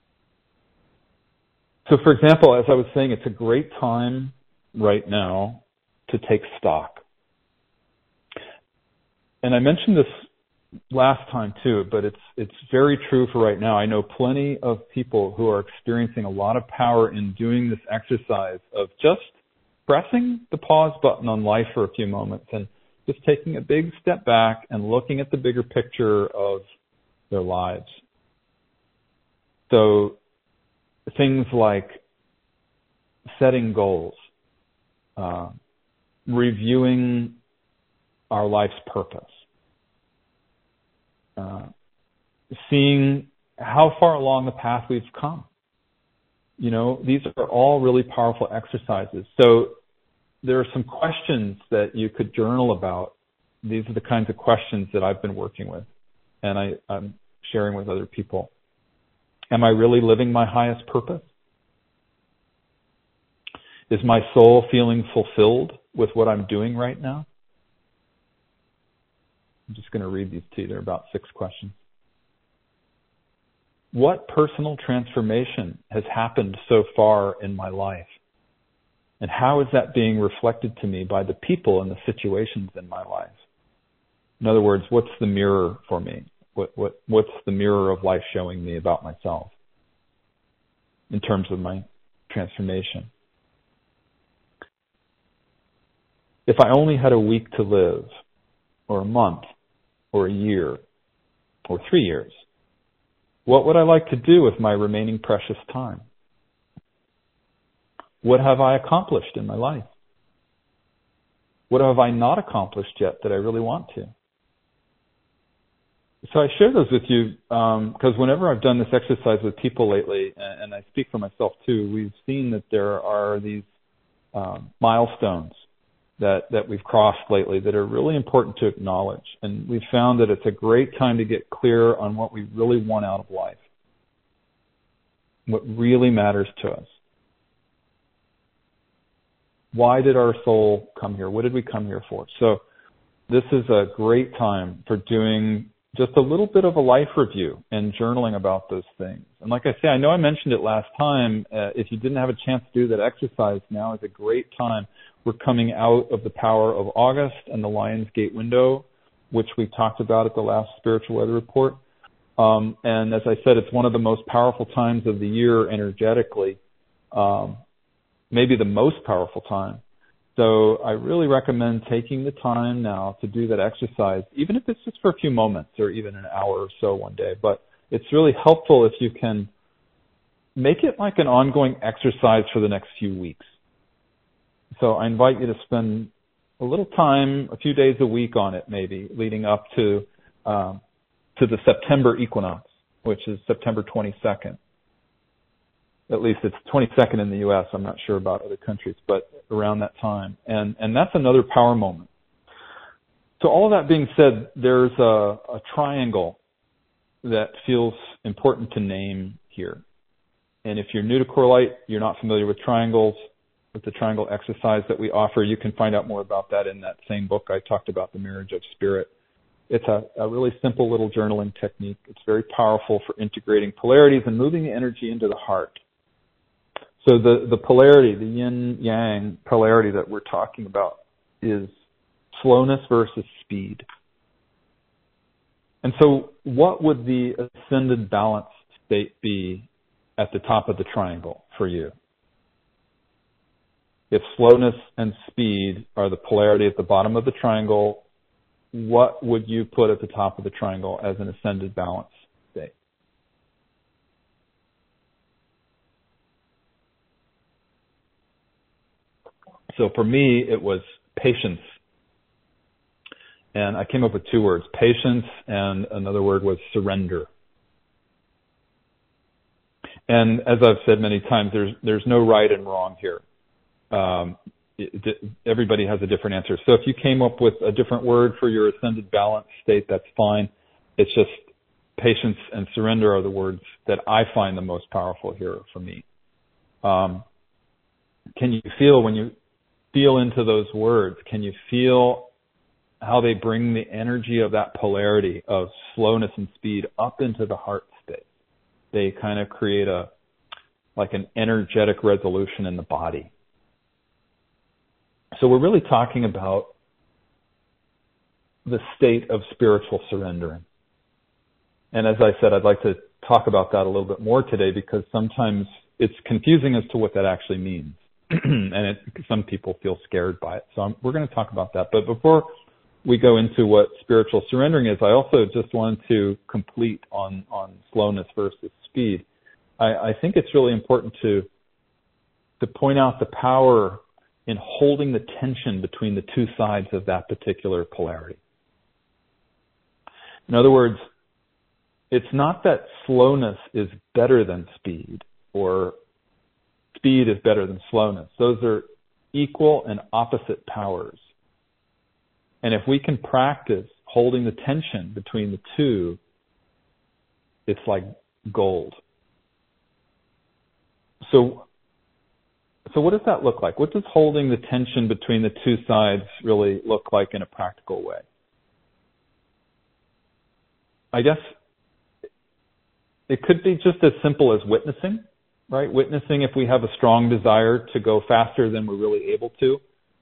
So, for example, as I was saying, it's a great time right now to take stock. And I mentioned this last time too, but it's very true for right now. I know plenty of people who are experiencing a lot of power in doing this exercise of just pressing the pause button on life for a few moments and just taking a big step back and looking at the bigger picture of their lives. So things like setting goals, reviewing our life's purpose, seeing how far along the path we've come. You know, these are all really powerful exercises. So there are some questions that you could journal about. These are the kinds of questions that I've been working with and I'm sharing with other people. Am I really living my highest purpose? Is my soul feeling fulfilled with what I'm doing right now? I'm just going to read these to you. They're about 6 questions. What personal transformation has happened so far in my life? And how is that being reflected to me by the people and the situations in my life? In other words, what's the mirror for me? What's the mirror of life showing me about myself in terms of my transformation? If I only had a week to live, or a month, or a year, or 3 years, what would I like to do with my remaining precious time? What have I accomplished in my life? What have I not accomplished yet that I really want to? So I share those with you because whenever I've done this exercise with people lately, and I speak for myself too, we've seen that there are these milestones that we've crossed lately that are really important to acknowledge. And we've found that it's a great time to get clear on what we really want out of life, what really matters to us. Why did our soul come here? What did we come here for? So this is a great time for doing just a little bit of a life review and journaling about those things. And like I say, I know I mentioned it last time. If you didn't have a chance to do that exercise, now is a great time. We're coming out of the power of August and the Lion's Gate window, which we talked about at the last Spiritual Weather Report. And as I said, it's one of the most powerful times of the year energetically, maybe the most powerful time. So I really recommend taking the time now to do that exercise, even if it's just for a few moments or even an hour or so one day. But it's really helpful if you can make it like an ongoing exercise for the next few weeks. So I invite you to spend a little time, a few days a week on it maybe, leading up to the September equinox, which is September 22nd. At least it's 22nd in the U.S. I'm not sure about other countries, but around that time. And that's another power moment. So all of that being said, there's a triangle that feels important to name here. And if you're new to Core Light, you're not familiar with triangles, with the triangle exercise that we offer, you can find out more about that in that same book I talked about, The Marriage of Spirit. It's a really simple little journaling technique. It's very powerful for integrating polarities and moving the energy into the heart. So the polarity, the yin-yang polarity that we're talking about is slowness versus speed. And so what would the ascended balanced state be at the top of the triangle for you? If slowness and speed are the polarity at the bottom of the triangle, what would you put at the top of the triangle as an ascended balanced state? So for me, it was patience. And I came up with two words, patience, and another word was surrender. And as I've said many times, there's no right and wrong here. Everybody has a different answer. So if you came up with a different word for your ascended balance state, that's fine. It's just patience and surrender are the words that I find the most powerful here for me. Can you feel, when you feel into those words, can you feel how they bring the energy of that polarity of slowness and speed up into the heart state? They kind of create like an energetic resolution in the body. So we're really talking about the state of spiritual surrendering. And as I said, I'd like to talk about that a little bit more today because sometimes it's confusing as to what that actually means. And some people feel scared by it. So we're going to talk about that. But before we go into what spiritual surrendering is, I also just wanted to complete on slowness versus speed. I think it's really important to point out the power in holding the tension between the two sides of that particular polarity. In other words, it's not that slowness is better than speed or speed is better than slowness. Those are equal and opposite powers. And if we can practice holding the tension between the two, it's like gold. So what does that look like? What does holding the tension between the two sides really look like in a practical way? I guess it could be just as simple as witnessing, right? Witnessing if we have a strong desire to go faster than we're really able to.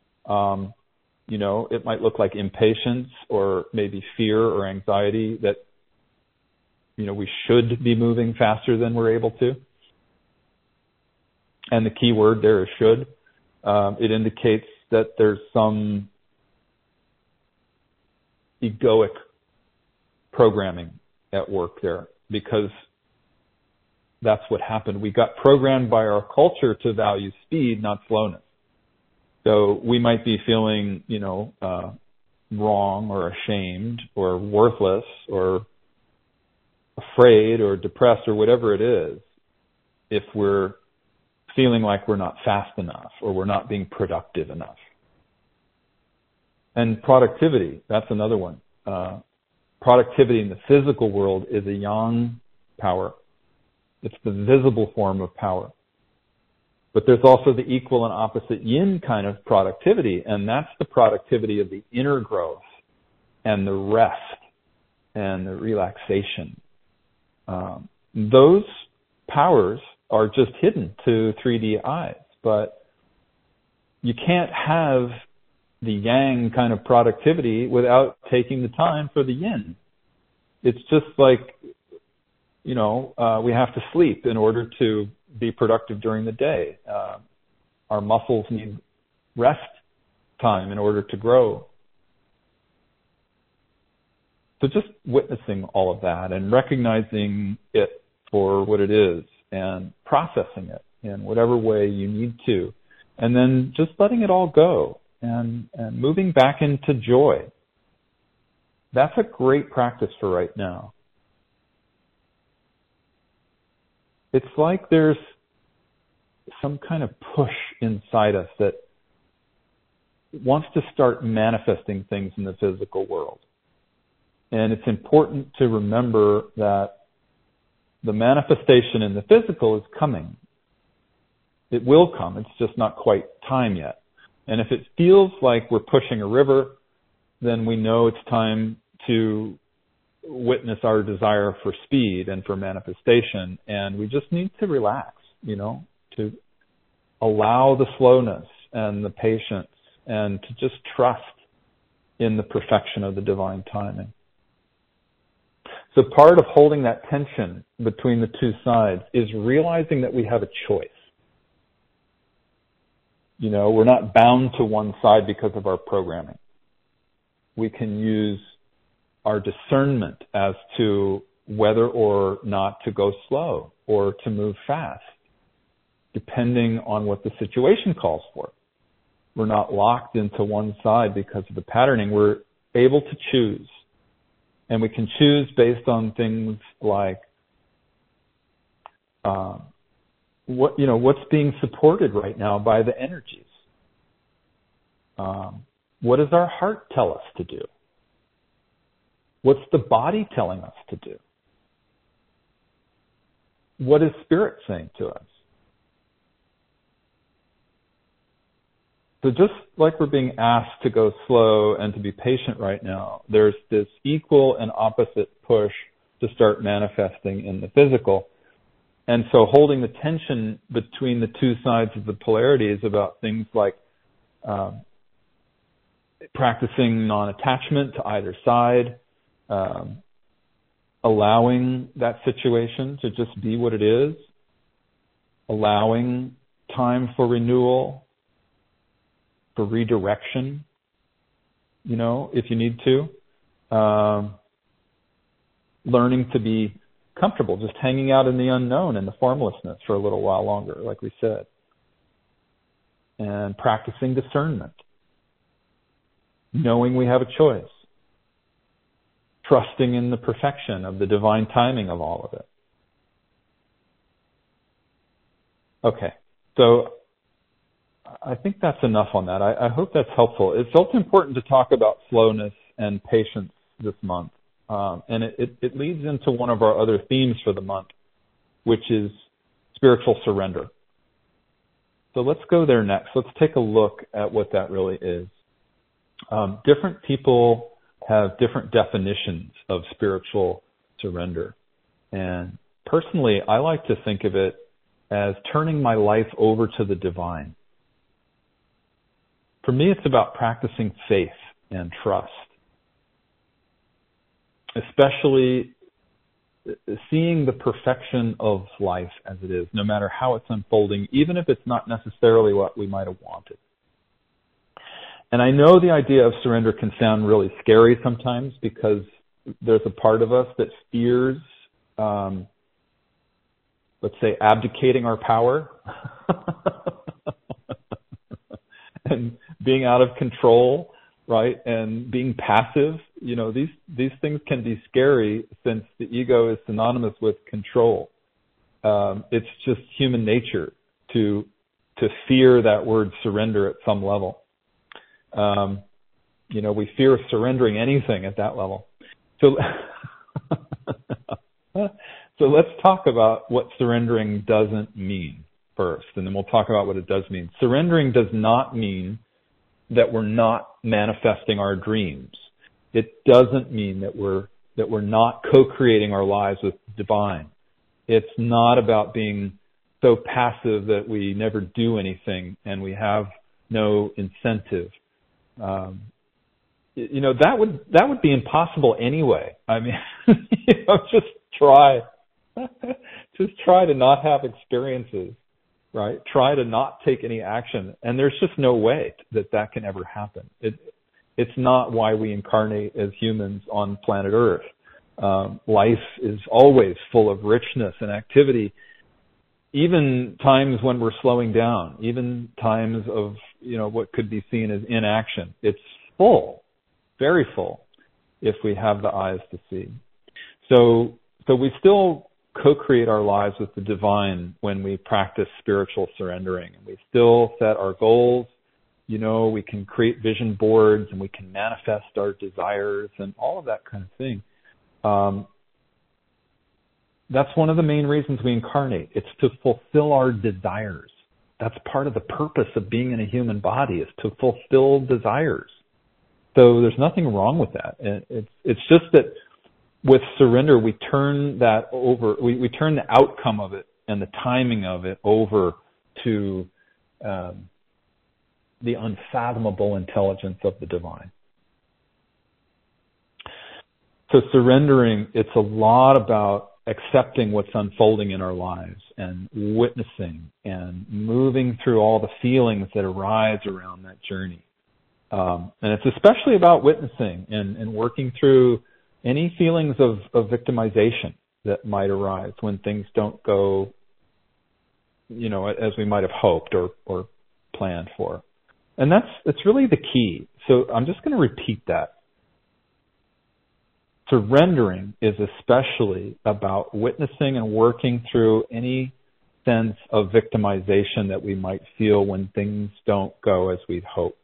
It might look like impatience or maybe fear or anxiety that, we should be moving faster than we're able to. And the key word there is should. It indicates that there's some egoic programming at work there because that's what happened. We got programmed by our culture to value speed, not slowness. So we might be feeling, wrong or ashamed or worthless or afraid or depressed or whatever it is if we're feeling like we're not fast enough or we're not being productive enough. And productivity, that's another one. Productivity in the physical world is a yang power. It's the visible form of power. But there's also the equal and opposite yin kind of productivity, and that's the productivity of the inner growth and the rest and the relaxation. Those powers are just hidden to 3D eyes, but you can't have the yang kind of productivity without taking the time for the yin. It's just like, we have to sleep in order to be productive during the day. Our muscles need rest time in order to grow. So just witnessing all of that and recognizing it for what it is and processing it in whatever way you need to. And then just letting it all go and moving back into joy. That's a great practice for right now. It's like there's some kind of push inside us that wants to start manifesting things in the physical world. And it's important to remember that the manifestation in the physical is coming. It will come. It's just not quite time yet. And if it feels like we're pushing a river, then we know it's time to witness our desire for speed and for manifestation. And we just need to relax, to allow the slowness and the patience and to just trust in the perfection of the divine timing. So part of holding that tension between the two sides is realizing that we have a choice. We're not bound to one side because of our programming. We can use our discernment as to whether or not to go slow or to move fast, depending on what the situation calls for. We're not locked into one side because of the patterning. We're able to choose. And we can choose based on things like what's being supported right now by the energies. What does our heart tell us to do? What's the body telling us to do? What is spirit saying to us? So just like we're being asked to go slow and to be patient right now, there's this equal and opposite push to start manifesting in the physical. And so holding the tension between the two sides of the polarity is about things like practicing non-attachment to either side, allowing that situation to just be what it is, allowing time for renewal, for redirection, if you need to. Learning to be comfortable, just hanging out in the unknown and the formlessness for a little while longer, like we said. And practicing discernment. Knowing we have a choice. Trusting in the perfection of the divine timing of all of it. Okay, so I think that's enough on that. I hope that's helpful. It's also important to talk about slowness and patience this month. And it leads into one of our other themes for the month, which is spiritual surrender. So let's go there next. Let's take a look at what that really is. Different people have different definitions of spiritual surrender. And personally, I like to think of it as turning my life over to the divine. For me, it's about practicing faith and trust, especially seeing the perfection of life as it is, no matter how it's unfolding, even if it's not necessarily what we might have wanted. And I know the idea of surrender can sound really scary sometimes because there's a part of us that fears, let's say, abdicating our power and being out of control, right? And being passive. These things can be scary since the ego is synonymous with control. It's just human nature to fear that word surrender at some level. We fear surrendering anything at that level. So let's talk about what surrendering doesn't mean first, and then we'll talk about what it does mean. Surrendering does not mean that we're not manifesting our dreams. It doesn't mean that we're not co-creating our lives with divine. It's not about being so passive that we never do anything and we have no incentive. That would be impossible anyway. I mean, just try to not have experiences, right? Try to not take any action, and there's just no way that can ever happen. It's not why we incarnate as humans on planet Earth. Life is always full of richness and activity, even times when we're slowing down, even times of, what could be seen as inaction. It's full, very full, if we have the eyes to see. So we still co-create our lives with the divine when we practice spiritual surrendering. And we still set our goals. You know, we can create vision boards and we can manifest our desires and all of that kind of thing. That's one of the main reasons we incarnate. It's to fulfill our desires. That's part of the purpose of being in a human body, is to fulfill desires. So there's nothing wrong with that. It's just that with surrender, we turn that over, we turn the outcome of it and the timing of it over to the unfathomable intelligence of the divine. So surrendering, it's a lot about accepting what's unfolding in our lives and witnessing and moving through all the feelings that arise around that journey. And it's especially about witnessing and working through any feelings of victimization that might arise when things don't go, you know, as we might have hoped or planned for. And that's really the key. So I'm just going to repeat that. Surrendering is especially about witnessing and working through any sense of victimization that we might feel when things don't go as we'd hoped.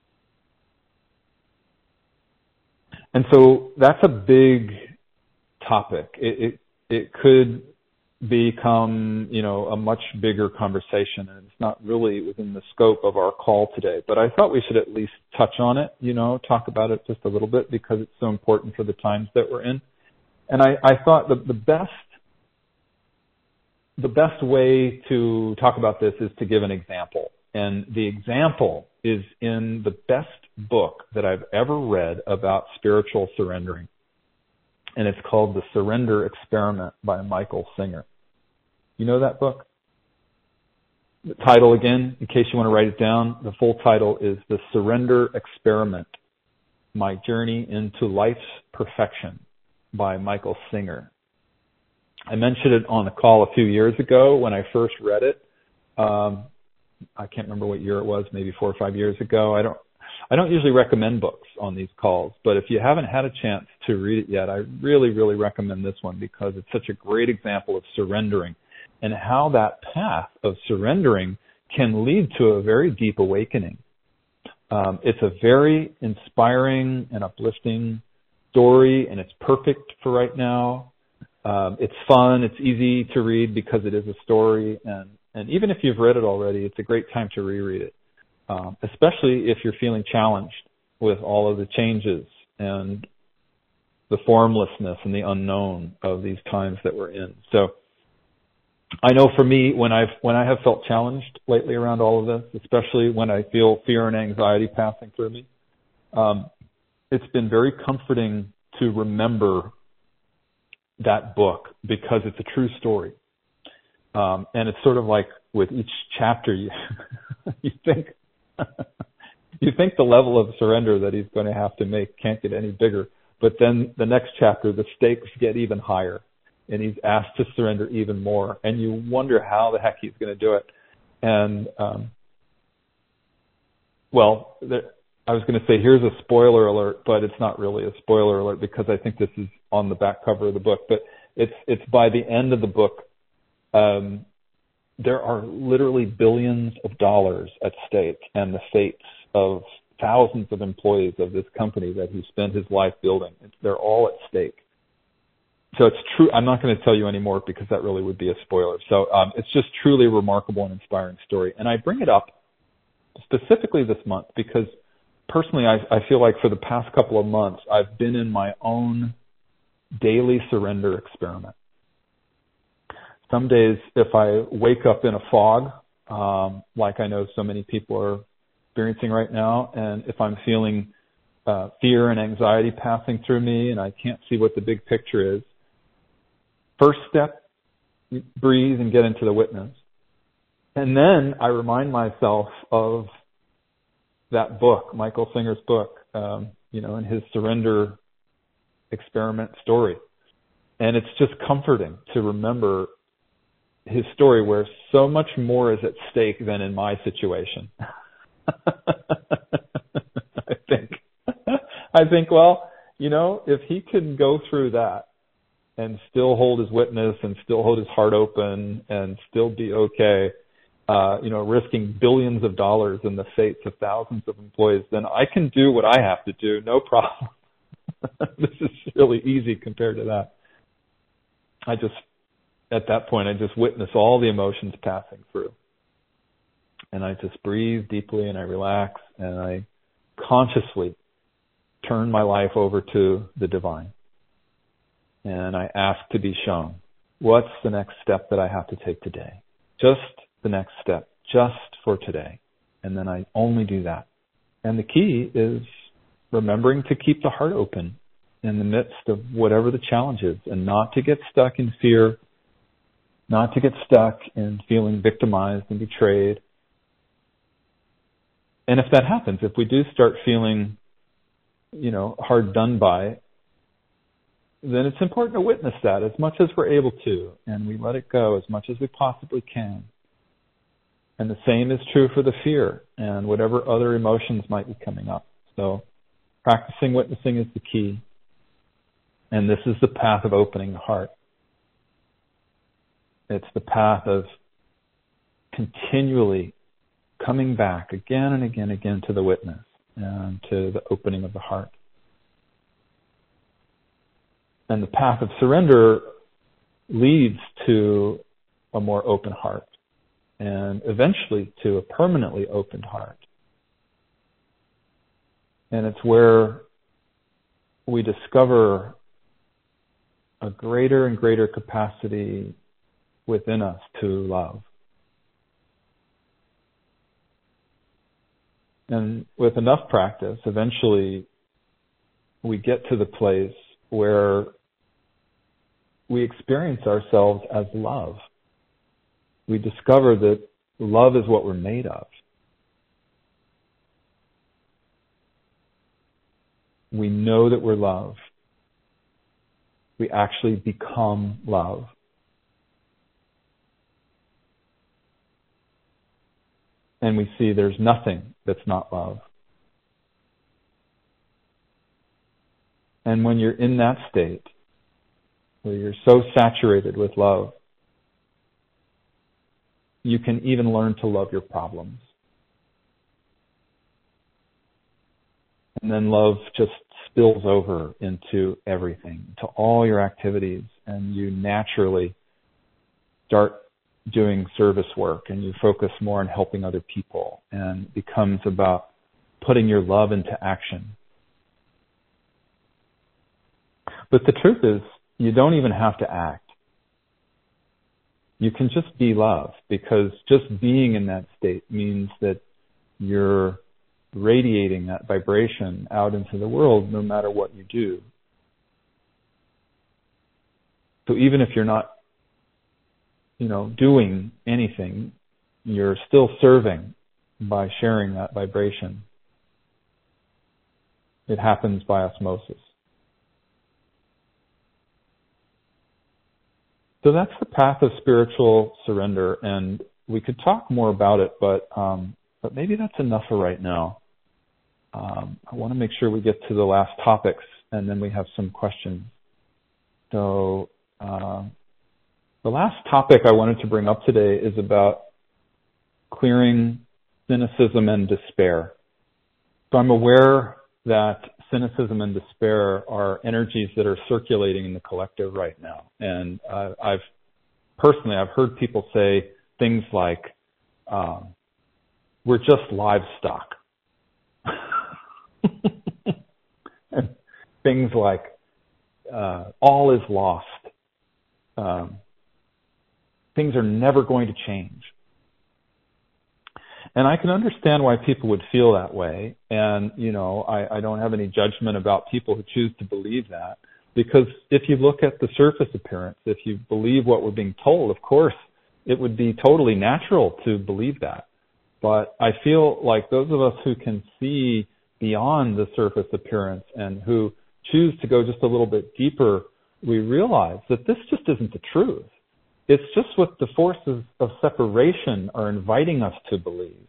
And so that's a big topic. It could become, you know, a much bigger conversation, and it's not really within the scope of our call today. But I thought we should at least touch on it, you know, talk about it just a little bit because it's so important for the times that we're in. And I thought the best way to talk about this is to give an example. And the example is in the best book that I've ever read about spiritual surrendering. And it's called The Surrender Experiment by Michael Singer. You know that book? The title again, in case you want to write it down, the full title is The Surrender Experiment, My Journey into Life's Perfection by Michael Singer. I mentioned it on the call a few years ago when I first read it. I can't remember what year it was, maybe 4 or 5 years ago. I don't usually recommend books on these calls, but if you haven't had a chance to read it yet, I really, really recommend this one because it's such a great example of surrendering and how that path of surrendering can lead to a very deep awakening. It's a very inspiring and uplifting story, and it's perfect for right now. It's fun, it's easy to read because it is a story, and even if you've read it already, it's a great time to reread it. Especially if you're feeling challenged with all of the changes and the formlessness and the unknown of these times that we're in. So I know for me, when I have felt challenged lately around all of this, especially when I feel fear and anxiety passing through me, it's been very comforting to remember that book because it's a true story. And it's sort of like with each chapter, you think the level of surrender that he's going to have to make can't get any bigger. But then the next chapter, the stakes get even higher, and he's asked to surrender even more. And you wonder how the heck he's going to do it. And, I was going to say, here's a spoiler alert, but it's not really a spoiler alert because I think this is on the back cover of the book. But it's by the end of the book, there are literally billions of dollars at stake and the fates of thousands of employees of this company that he spent his life building. They're all at stake. So it's true. I'm not going to tell you anymore because that really would be a spoiler. So it's just truly a remarkable and inspiring story. And I bring it up specifically this month because personally I feel like for the past couple of months I've been in my own daily surrender experiment. Some days, if I wake up in a fog, like I know so many people are experiencing right now, and if I'm feeling fear and anxiety passing through me and I can't see what the big picture is, first step, breathe and get into the witness. And then I remind myself of that book, Michael Singer's book, and his surrender experiment story. And it's just comforting to remember his story where so much more is at stake than in my situation. I think, well, if he can go through that and still hold his witness and still hold his heart open and still be okay, risking billions of dollars in the fates of thousands of employees, then I can do what I have to do, no problem. This is really easy compared to that. At that point, I just witness all the emotions passing through. And I just breathe deeply and I relax and I consciously turn my life over to the divine. And I ask to be shown, what's the next step that I have to take today? Just the next step, just for today. And then I only do that. And the key is remembering to keep the heart open in the midst of whatever the challenge is, and not to get stuck in fear, not to get stuck in feeling victimized and betrayed. And if that happens, if we do start feeling, hard done by, then it's important to witness that as much as we're able to, and we let it go as much as we possibly can. And the same is true for the fear and whatever other emotions might be coming up. So practicing witnessing is the key. And this is the path of opening the heart. It's the path of continually coming back again and again to the witness and to the opening of the heart. And the path of surrender leads to a more open heart and eventually to a permanently opened heart. And it's where we discover a greater and greater capacity within us to love. And with enough practice, eventually we get to the place where we experience ourselves as love. We discover that love is what we're made of. We know that we're love. We actually become love. And we see there's nothing that's not love. And when you're in that state, where you're so saturated with love, you can even learn to love your problems. And then love just spills over into everything, to all your activities, and you naturally start doing service work and you focus more on helping other people, and it becomes about putting your love into action. But the truth is, you don't even have to act. You can just be love, because just being in that state means that you're radiating that vibration out into the world no matter what you do. So even if you're not, doing anything, you're still serving by sharing that vibration. It happens by osmosis. So that's the path of spiritual surrender, and we could talk more about it, but maybe that's enough for right now. I want to make sure we get to the last topics, and then we have some questions. So the last topic I wanted to bring up today is about clearing cynicism and despair. So I'm aware that cynicism and despair are energies that are circulating in the collective right now. And I've heard people say things like, we're just livestock. And things like, all is lost. Things are never going to change. And I can understand why people would feel that way. And, I don't have any judgment about people who choose to believe that. Because if you look at the surface appearance, if you believe what we're being told, of course, it would be totally natural to believe that. But I feel like those of us who can see beyond the surface appearance and who choose to go just a little bit deeper, we realize that this just isn't the truth. It's just what the forces of separation are inviting us to believe.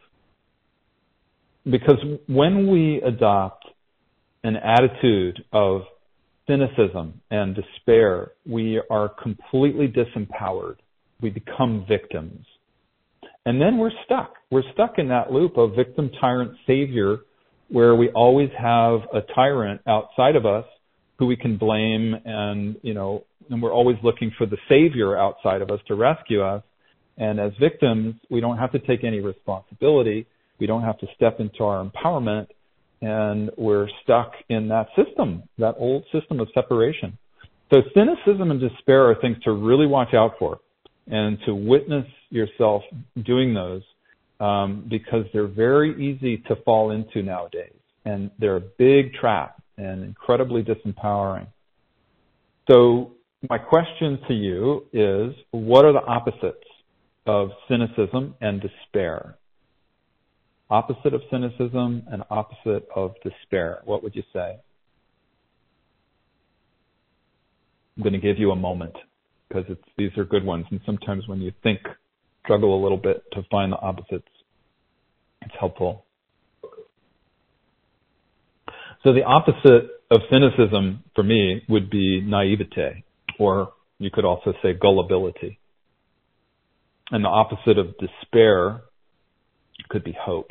Because when we adopt an attitude of cynicism and despair, we are completely disempowered. We become victims. And then we're stuck. We're stuck in that loop of victim, tyrant, savior, where we always have a tyrant outside of us who we can blame, and we're always looking for the savior outside of us to rescue us. And as victims, we don't have to take any responsibility. We don't have to step into our empowerment, and we're stuck in that system, that old system of separation. So cynicism and despair are things to really watch out for, and to witness yourself doing those, because they're very easy to fall into nowadays, and they're a big trap and incredibly disempowering. So my question to you is, what are the opposites of cynicism and despair? Opposite of cynicism and opposite of despair. What would you say? I'm going to give you a moment, because these are good ones. And sometimes when you struggle a little bit to find the opposites, it's helpful. So the opposite of cynicism for me would be naivete, or you could also say gullibility. And the opposite of despair could be hope.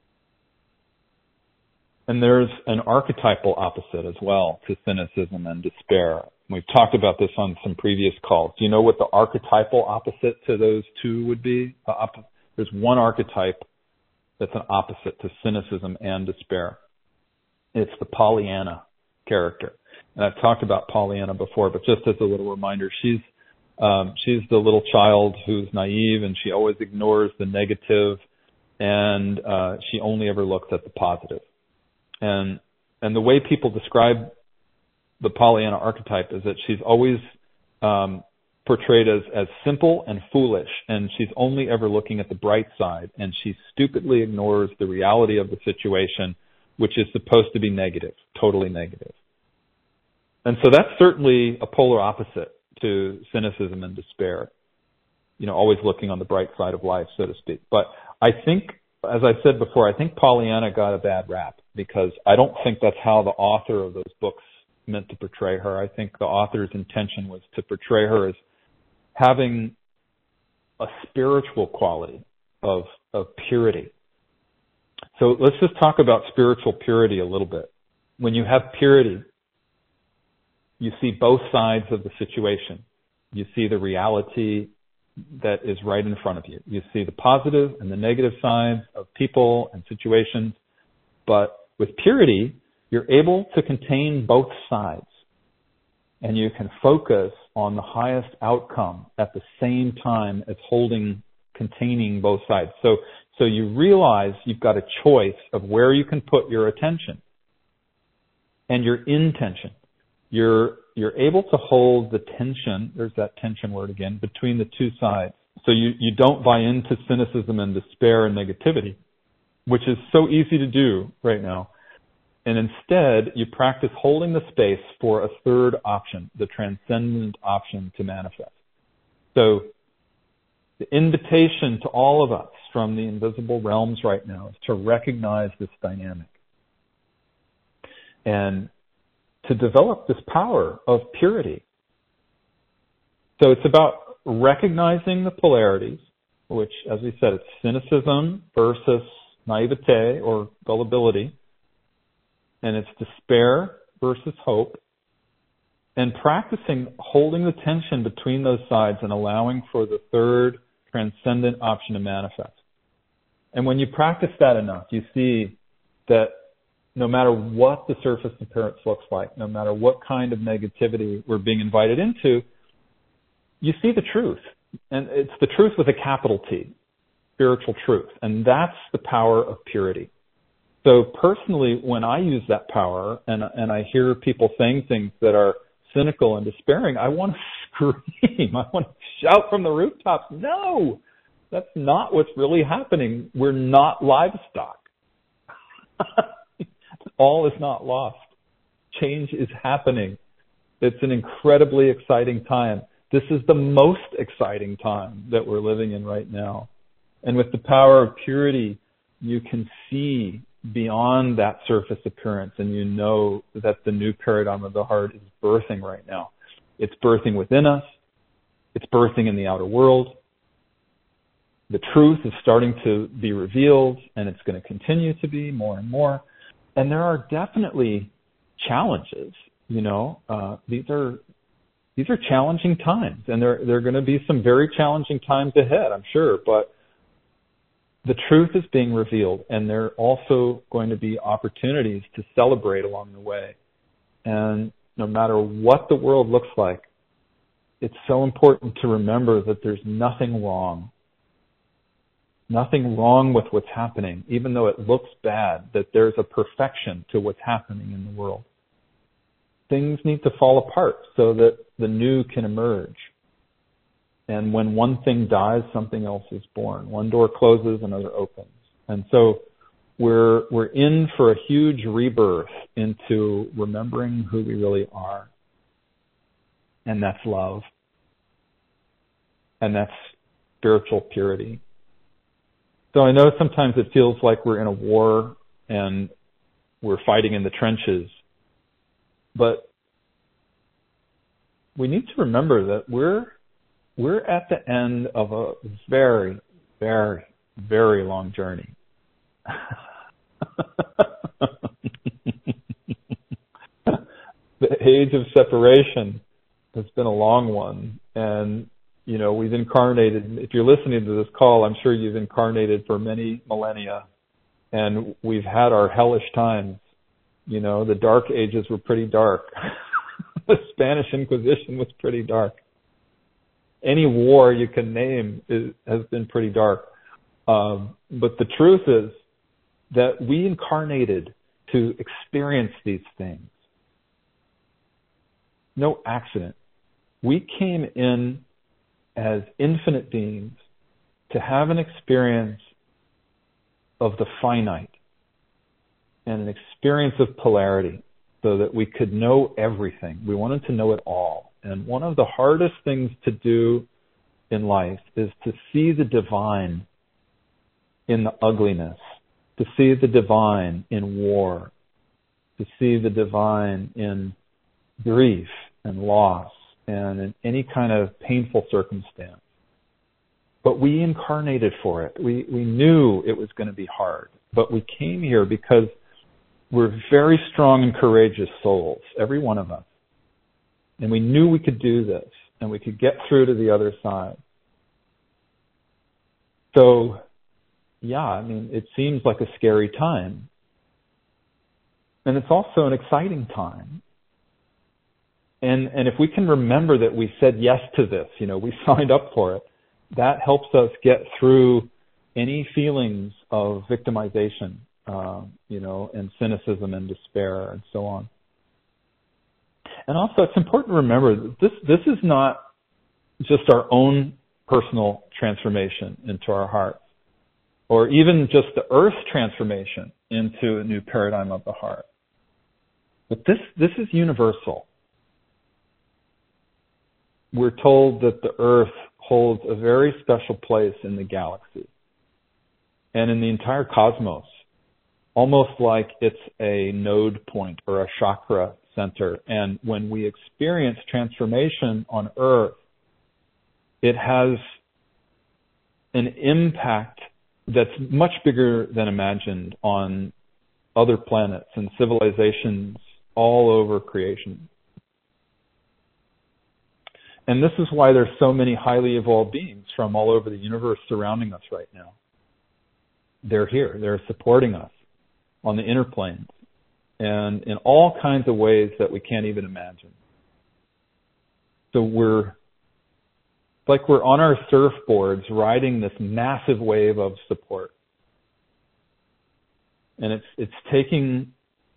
And there's an archetypal opposite as well to cynicism and despair. We've talked about this on some previous calls. Do you know what the archetypal opposite to those two would be? There's one archetype that's an opposite to cynicism and despair. It's the Pollyanna character. And I've talked about Pollyanna before, but just as a little reminder, she's the little child who's naive, and she always ignores the negative, and she only ever looks at the positive. And the way people describe the Pollyanna archetype is that she's always portrayed as simple and foolish, and she's only ever looking at the bright side, and she stupidly ignores the reality of the situation, which is supposed to be negative, totally negative. And so that's certainly a polar opposite to cynicism and despair, always looking on the bright side of life, so to speak. But I think, as I said before, I think Pollyanna got a bad rap, because I don't think that's how the author of those books meant to portray her. I think the author's intention was to portray her as having a spiritual quality of purity. So let's just talk about spiritual purity a little bit. When you have purity, you see both sides of the situation. You see the reality that is right in front of you. You see the positive and the negative sides of people and situations. But with purity, you're able to contain both sides, and you can focus on the highest outcome at the same time as containing both sides. So you realize you've got a choice of where you can put your attention and your intention. You're able to hold the tension, there's that tension word again, between the two sides. So you don't buy into cynicism and despair and negativity, which is so easy to do right now. And instead, you practice holding the space for a third option, the transcendent option to manifest. So the invitation to all of us from the invisible realms right now is to recognize this dynamic and to develop this power of purity. So it's about recognizing the polarities, which, as we said, it's cynicism versus naivete or gullibility, and it's despair versus hope, and practicing holding the tension between those sides and allowing for the third transcendent option to manifest. And when you practice that enough, you see that no matter what the surface appearance looks like, no matter what kind of negativity we're being invited into, you see the truth. And it's the truth with a capital T, spiritual truth. And that's the power of purity. So personally, when I use that power and I hear people saying things that are cynical and despairing, I want to scream. I want to shout from the rooftops, no, that's not what's really happening. We're not livestock. All is not lost. Change is happening. It's an incredibly exciting time. This is the most exciting time that we're living in right now. And with the power of purity, you can see beyond that surface appearance, and you know that the new paradigm of the heart is birthing right now. It's birthing within us. It's birthing in the outer world. The truth is starting to be revealed, and it's going to continue to be more and more. And there are definitely challenges. These are challenging times, and there are going to be some very challenging times ahead, I'm sure. But the truth is being revealed, and there are also going to be opportunities to celebrate along the way. And no matter what the world looks like, it's so important to remember that there's nothing wrong. Nothing wrong with what's happening, even though it looks bad, that there's a perfection to what's happening in the world. Things need to fall apart so that the new can emerge. And when one thing dies, something else is born. One door closes, another opens. And so we're in for a huge rebirth into remembering who we really are. And that's love. And that's spiritual purity. So I know sometimes it feels like we're in a war and we're fighting in the trenches. But we need to remember that we're at the end of a very, very, very long journey. The age of separation has been a long one. And, we've incarnated. If you're listening to this call, I'm sure you've incarnated for many millennia. And we've had our hellish times. The Dark Ages were pretty dark. The Spanish Inquisition was pretty dark. Any war you can name has been pretty dark. But the truth is that we incarnated to experience these things. No accident. We came in as infinite beings to have an experience of the finite and an experience of polarity so that we could know everything. We wanted to know it all. And one of the hardest things to do in life is to see the divine in the ugliness, to see the divine in war, to see the divine in grief and loss and in any kind of painful circumstance. But we incarnated for it. We knew it was going to be hard. But we came here because we're very strong and courageous souls, every one of us. And we knew we could do this, and we could get through to the other side. So, it seems like a scary time. And it's also an exciting time. And if we can remember that we said yes to this, we signed up for it, that helps us get through any feelings of victimization, and cynicism and despair and so on. And also, it's important to remember that this is not just our own personal transformation into our hearts, or even just the earth's transformation into a new paradigm of the heart. But this is universal. We're told that the earth holds a very special place in the galaxy and in the entire cosmos, almost like it's a node point or a chakra center. And when we experience transformation on Earth, it has an impact that's much bigger than imagined on other planets and civilizations all over creation. And this is why there's so many highly evolved beings from all over the universe surrounding us right now. They're here. They're supporting us on the inner planes and in all kinds of ways that we can't even imagine. So we're on our surfboards riding this massive wave of support. And it's taking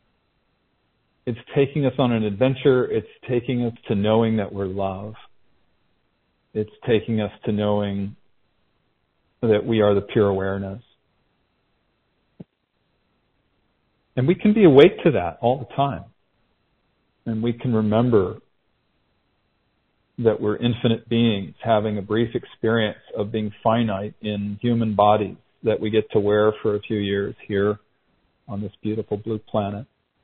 us on an adventure. It's taking us to knowing that we're love. It's taking us to knowing that we are the pure awareness. And we can be awake to that all the time. And we can remember that we're infinite beings having a brief experience of being finite in human bodies that we get to wear for a few years here on this beautiful blue planet.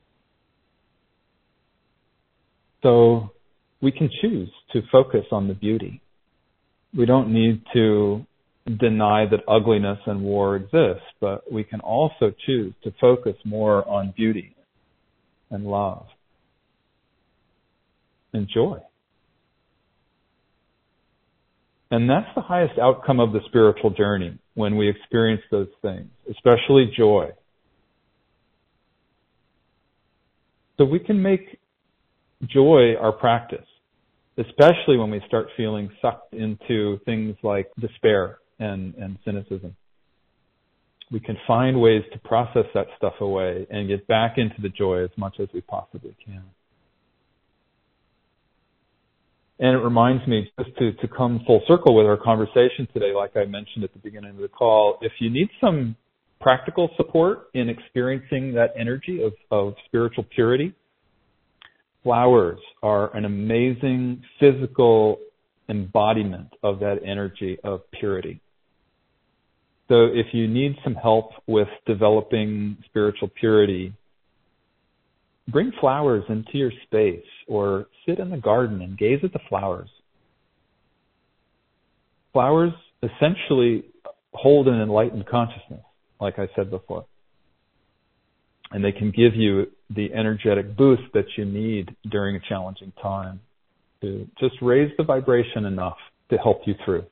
So we can choose to focus on the beauty. We don't need to deny that ugliness and war exists, but we can also choose to focus more on beauty and love and joy. And that's the highest outcome of the spiritual journey, when we experience those things, especially joy. So we can make joy our practice, especially when we start feeling sucked into things like despair and cynicism. We can find ways to process that stuff away and get back into the joy as much as we possibly can. And it reminds me, just to come full circle with our conversation today, like I mentioned at the beginning of the call, if you need some practical support in experiencing that energy of spiritual purity, flowers are an amazing physical embodiment of that energy of purity. So if you need some help with developing spiritual purity, bring flowers into your space or sit in the garden and gaze at the flowers. Flowers essentially hold an enlightened consciousness, like I said before. And they can give you the energetic boost that you need during a challenging time to just raise the vibration enough to help you through.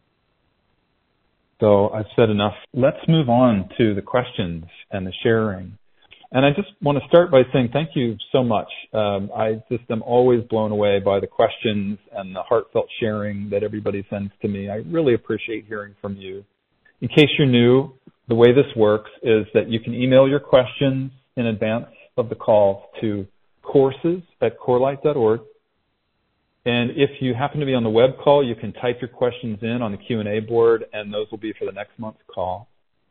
So I've said enough. Let's move on to the questions and the sharing. And I just want to start by saying thank you so much. I just am always blown away by the questions and the heartfelt sharing that everybody sends to me. I really appreciate hearing from you. In case you're new, the way this works is that you can email your questions in advance of the call to courses@corelight.org. And if you happen to be on the web call, you can type your questions in on the Q&A board, and those will be for the next month's call.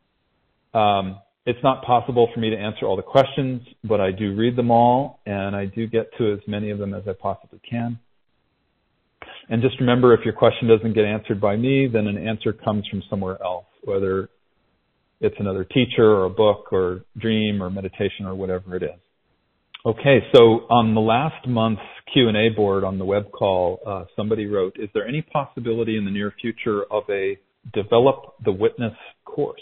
It's not possible for me to answer all the questions, but I do read them all, and I do get to as many of them as I possibly can. And just remember, if your question doesn't get answered by me, then an answer comes from somewhere else, whether it's another teacher or a book or dream or meditation or whatever it is. Okay, so on the last month's Q&A board on the web call, somebody wrote, is there any possibility in the near future of a Develop the Witness course?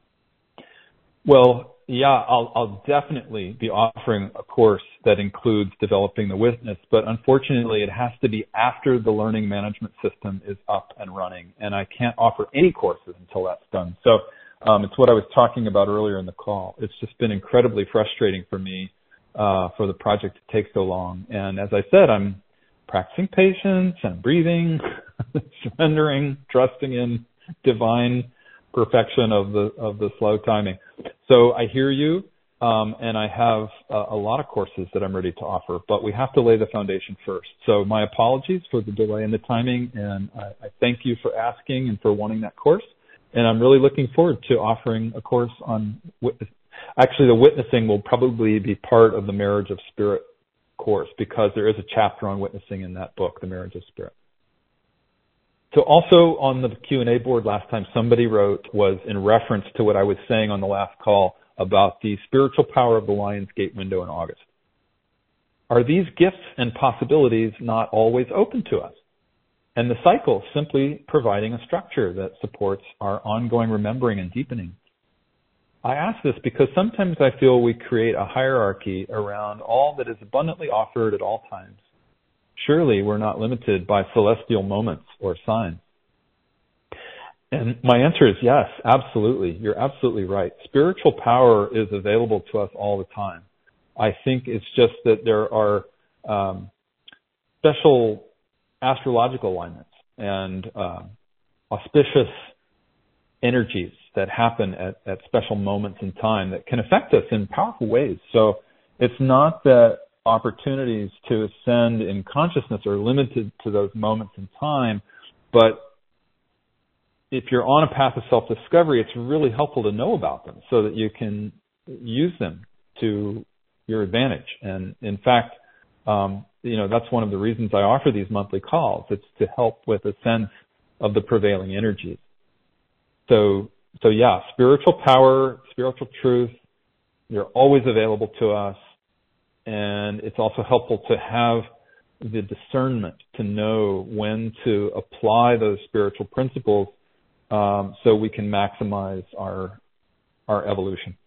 Well, yeah, I'll definitely be offering a course that includes Developing the Witness, but unfortunately it has to be after the learning management system is up and running, and I can't offer any courses until that's done. So it's what I was talking about earlier in the call. It's just been incredibly frustrating for me for the project to take so long. And as I said, I'm practicing patience and breathing, surrendering, trusting in divine perfection of the slow timing. So I hear you, and I have a lot of courses that I'm ready to offer, but we have to lay the foundation first. So my apologies for the delay in the timing, and I thank you for asking and for wanting that course. And I'm really looking forward to offering a course on actually, the witnessing will probably be part of the Marriage of Spirit course, because there is a chapter on witnessing in that book, The Marriage of Spirit. So also on the Q&A board last time, somebody wrote was in reference to what I was saying on the last call about the spiritual power of the Lion's Gate window in August. Are these gifts and possibilities not always open to us? And the cycle simply providing a structure that supports our ongoing remembering and deepening. I ask this because sometimes I feel we create a hierarchy around all that is abundantly offered at all times. Surely we're not limited by celestial moments or signs. And my answer is yes, absolutely. You're absolutely right. Spiritual power is available to us all the time. I think it's just that there are special astrological alignments and auspicious energies that happen at special moments in time that can affect us in powerful ways. So it's not that opportunities to ascend in consciousness are limited to those moments in time, but if you're on a path of self-discovery, it's really helpful to know about them so that you can use them to your advantage. And in fact, that's one of the reasons I offer these monthly calls. It's to help with a sense of the prevailing energies. So yeah, spiritual power, spiritual truth, You're always available to us. And it's also helpful to have the discernment to know when to apply those spiritual principles so we can maximize our evolution.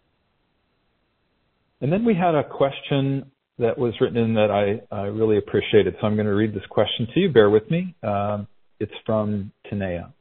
And then we had a question that was written in that I really appreciated. So I'm going to read this question to you. Bear with me. It's from Tanea.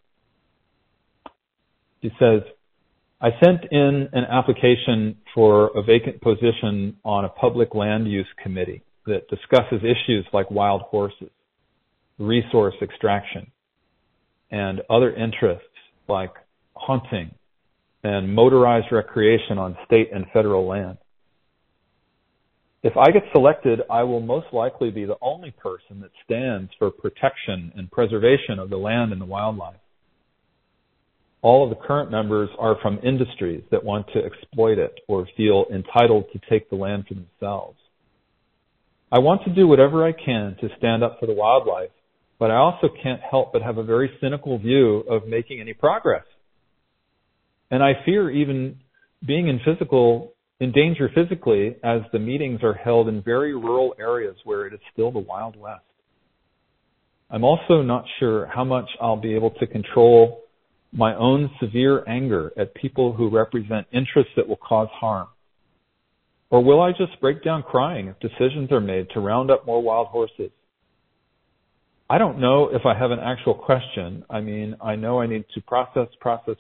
She says, I sent in an application for a vacant position on a public land use committee that discusses issues like wild horses, resource extraction, and other interests like hunting and motorized recreation on state and federal land. If I get selected, I will most likely be the only person that stands for protection and preservation of the land and the wildlife. All of the current members are from industries that want to exploit it or feel entitled to take the land for themselves. I want to do whatever I can to stand up for the wildlife, but I also can't help but have a very cynical view of making any progress. And I fear even being in danger physically as the meetings are held in very rural areas where it is still the Wild West. I'm also not sure how much I'll be able to control my own severe anger at people who represent interests that will cause harm. Or will I just break down crying if decisions are made to round up more wild horses? I don't know if I have an actual question. I mean, I know I need to process.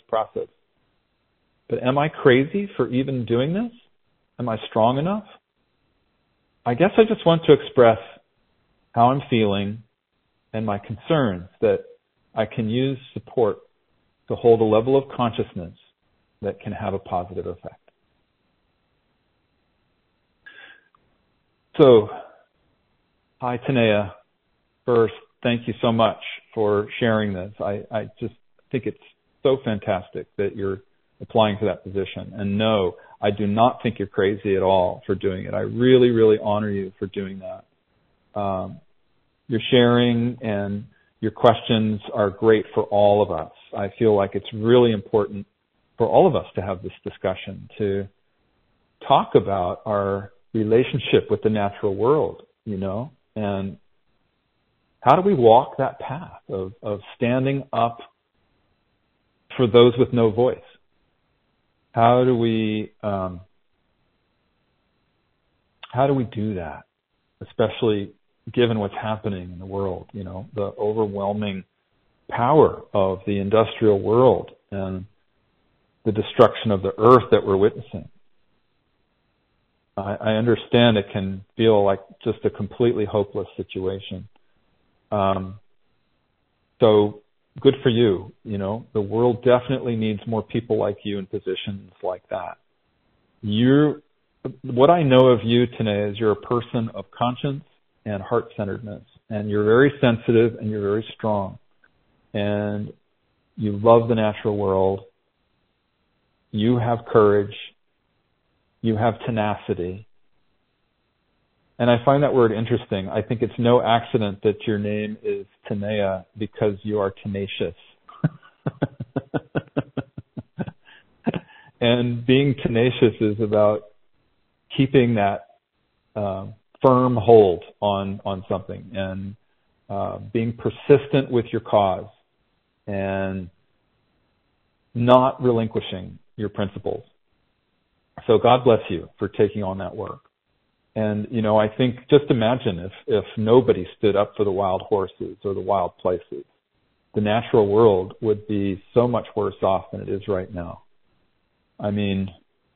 But am I crazy for even doing this? Am I strong enough? I guess I just want to express how I'm feeling and my concerns that I can use support to hold a level of consciousness that can have a positive effect. So, hi Tanea. First, thank you so much for sharing this. I just think it's so fantastic that you're applying for that position. And no, I do not think you're crazy at all for doing it. I really, really honor you for doing that. Your sharing and your questions are great for all of us. I feel like it's really important for all of us to have this discussion, to talk about our relationship with the natural world, and how do we walk that path of standing up for those with no voice? How do we do that, especially given what's happening in the world, the overwhelming power of the industrial world and the destruction of the earth that we're witnessing? I understand it can feel like just a completely hopeless situation. So good for you. The world definitely needs more people like you in positions like that. What I know of you, Tanea, is you're a person of conscience and heart-centeredness, and you're very sensitive and you're very strong, and you love the natural world. You have courage. You have tenacity. And I find that word interesting. I think it's no accident that your name is Tanea because you are tenacious. And being tenacious is about keeping that firm hold on something and being persistent with your cause and not relinquishing your principles. So God bless you for taking on that work. And, I think just imagine if nobody stood up for the wild horses or the wild places, the natural world would be so much worse off than it is right now. I mean,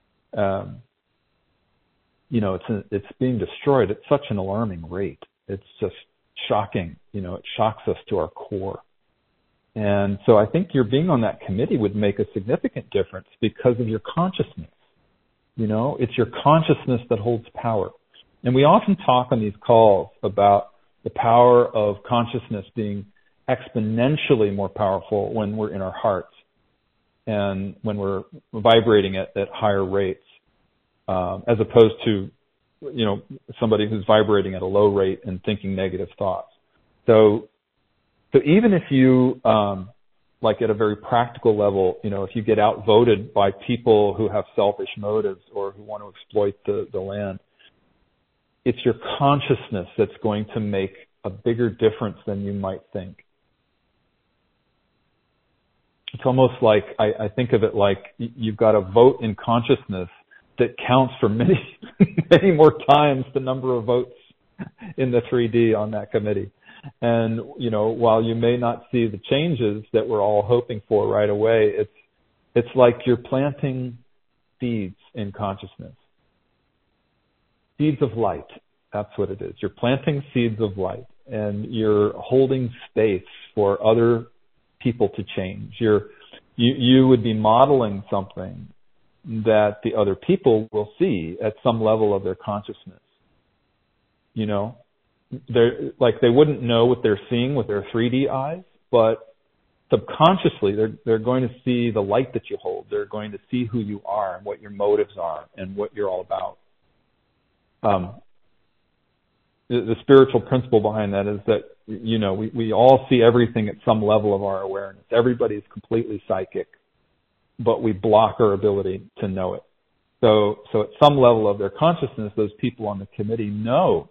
it's being destroyed at such an alarming rate. It's just shocking. It shocks us to our core. And so I think your being on that committee would make a significant difference because of your consciousness. It's your consciousness that holds power. And we often talk on these calls about the power of consciousness being exponentially more powerful when we're in our hearts and when we're vibrating at higher rates, as opposed to, somebody who's vibrating at a low rate and thinking negative thoughts. So even if you like at a very practical level, if you get outvoted by people who have selfish motives or who want to exploit the land, it's your consciousness that's going to make a bigger difference than you might think. It's almost like, I think of it like you've got a vote in consciousness that counts for many, many more times the number of votes in the 3D on that committee. And, while you may not see the changes that we're all hoping for right away, it's like you're planting seeds in consciousness. Seeds of light. That's what it is. You're planting seeds of light, and you're holding space for other people to change. You would be modeling something that the other people will see at some level of their consciousness. They're like, they wouldn't know what they're seeing with their 3D eyes, but subconsciously they're going to see the light that you hold. They're going to see who you are and what your motives are and what you're all about. The spiritual principle behind that is that, we all see everything at some level of our awareness. Everybody's completely psychic, but we block our ability to know it. So at some level of their consciousness, those people on the committee know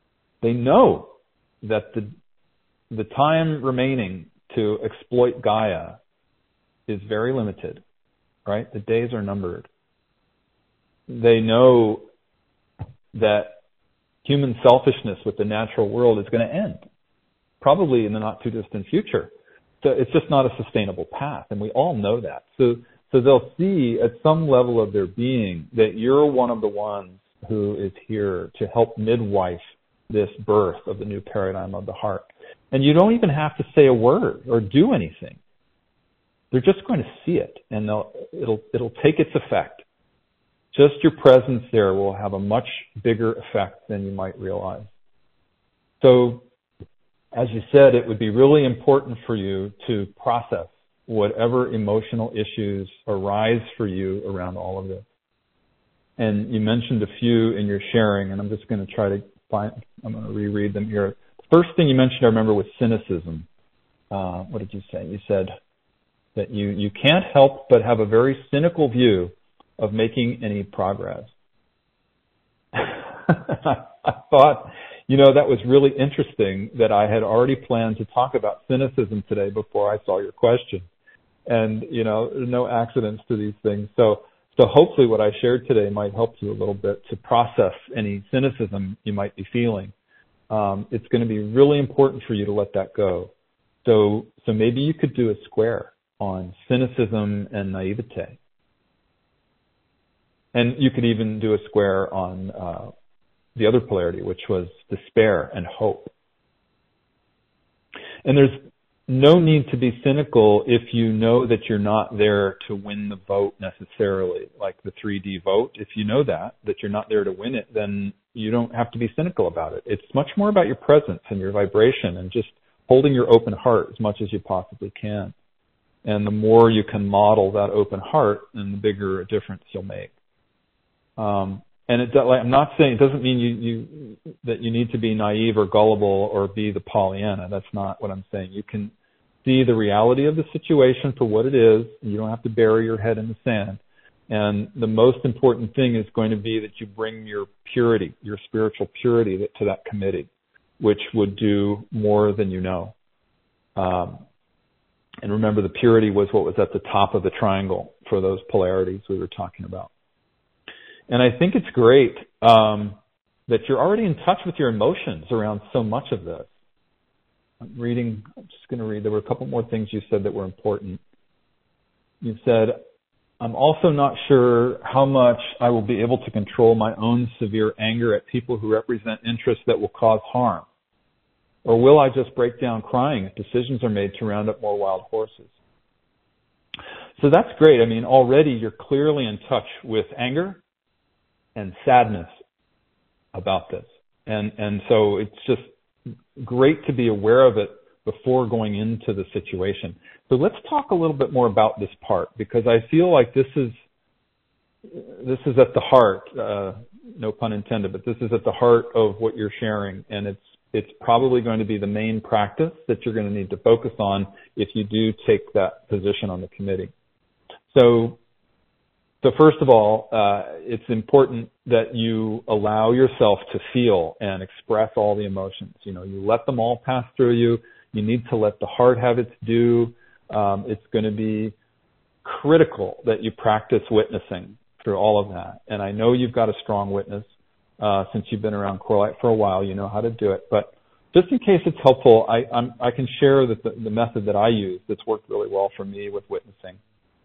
that the time remaining to exploit Gaia is very limited, right? The days are numbered. They know that human selfishness with the natural world is going to end, probably in the not too distant future. So it's just not a sustainable path, and we all know that. So they'll see at some level of their being that you're one of the ones who is here to help midwife this birth of the new paradigm of the heart. And you don't even have to say a word or do anything. They're just going to see it, and it'll take its effect. Just your presence there will have a much bigger effect than you might realize. So, as you said, it would be really important for you to process whatever emotional issues arise for you around all of this. And you mentioned a few in your sharing, and I'm just going to I'm going to reread them here. The first thing you mentioned, I remember, was cynicism. What did you say? You said that you can't help but have a very cynical view of making any progress. I thought, that was really interesting that I had already planned to talk about cynicism today before I saw your question. And, there's no accidents to these things. So hopefully what I shared today might help you a little bit to process any cynicism you might be feeling. It's going to be really important for you to let that go. So maybe you could do a square on cynicism and naivete. And you could even do a square on the other polarity, which was despair and hope. And there's no need to be cynical if you know that you're not there to win the vote necessarily, like the 3D vote. If you know that you're not there to win it, then you don't have to be cynical about it. It's much more about your presence and your vibration and just holding your open heart as much as you possibly can. And the more you can model that open heart, then the bigger a difference you'll make. And I'm not saying it doesn't mean that you need to be naive or gullible or be the Pollyanna. That's not what I'm saying. You can see the reality of the situation for what it is. And you don't have to bury your head in the sand. And the most important thing is going to be that you bring your purity, your spiritual purity to that committee, which would do more than you know. And remember, the purity was what was at the top of the triangle for those polarities we were talking about. And I think it's great that you're already in touch with your emotions around so much of this. I'm just going to read. There were a couple more things you said that were important. You said, I'm also not sure how much I will be able to control my own severe anger at people who represent interests that will cause harm. Or will I just break down crying if decisions are made to round up more wild horses? So that's great. I mean, already you're clearly in touch with anger and sadness about this. And so it's just great to be aware of it before going into the situation. So let's talk a little bit more about this part, because I feel like this is at the heart, no pun intended, but this is at the heart of what you're sharing, and it's probably going to be the main practice that you're going to need to focus on if you do take that position on the committee. So first of all, it's important that you allow yourself to feel and express all the emotions. You know, you let them all pass through you. You need to let the hard have its due. It's going to be critical that you practice witnessing through all of that. And I know you've got a strong witness. Since you've been around Corelight for a while, you know how to do it. But just in case it's helpful, I can share that the method that I use that's worked really well for me with witnessing.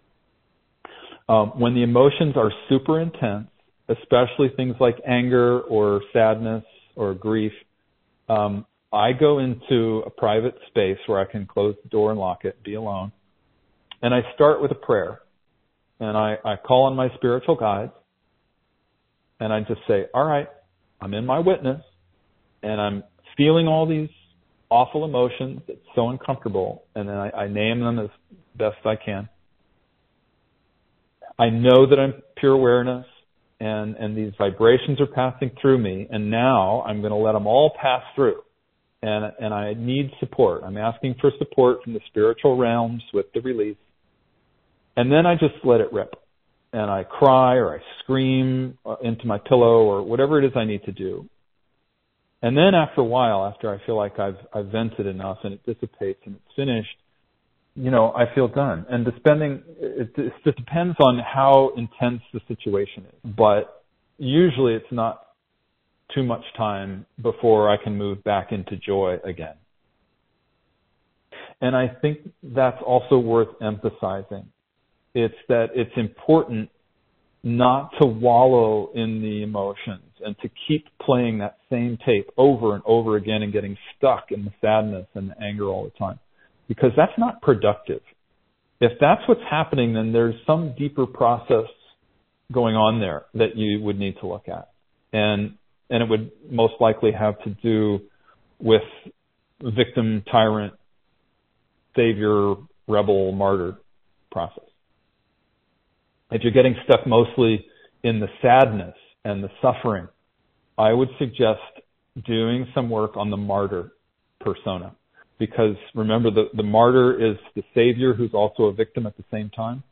When the emotions are super intense, especially things like anger or sadness or grief, I go into a private space where I can close the door and lock it, be alone. And I start with a prayer. And I call on my spiritual guides. And I just say, all right, I'm in my witness. And I'm feeling all these awful emotions. It's so uncomfortable. And then I name them as best I can. I know that I'm pure awareness. And these vibrations are passing through me. And now I'm going to let them all pass through. And I need support. I'm asking for support from the spiritual realms with the release. And then I just let it rip. And I cry or I scream into my pillow or whatever it is I need to do. And then after a while, after I feel like I've vented enough and it dissipates and it's finished, you know, I feel done. And it just depends on how intense the situation is. But usually it's not too much time before I can move back into joy again. And I think that's also worth emphasizing. It's that it's important not to wallow in the emotions and to keep playing that same tape over and over again and getting stuck in the sadness and the anger all the time, because that's not productive. If that's what's happening, then there's some deeper process going on there that you would need to look at. And it would most likely have to do with victim, tyrant, savior, rebel, martyr process. If you're getting stuck mostly in the sadness and the suffering, I would suggest doing some work on the martyr persona. Because remember, the martyr is the savior who's also a victim at the same time.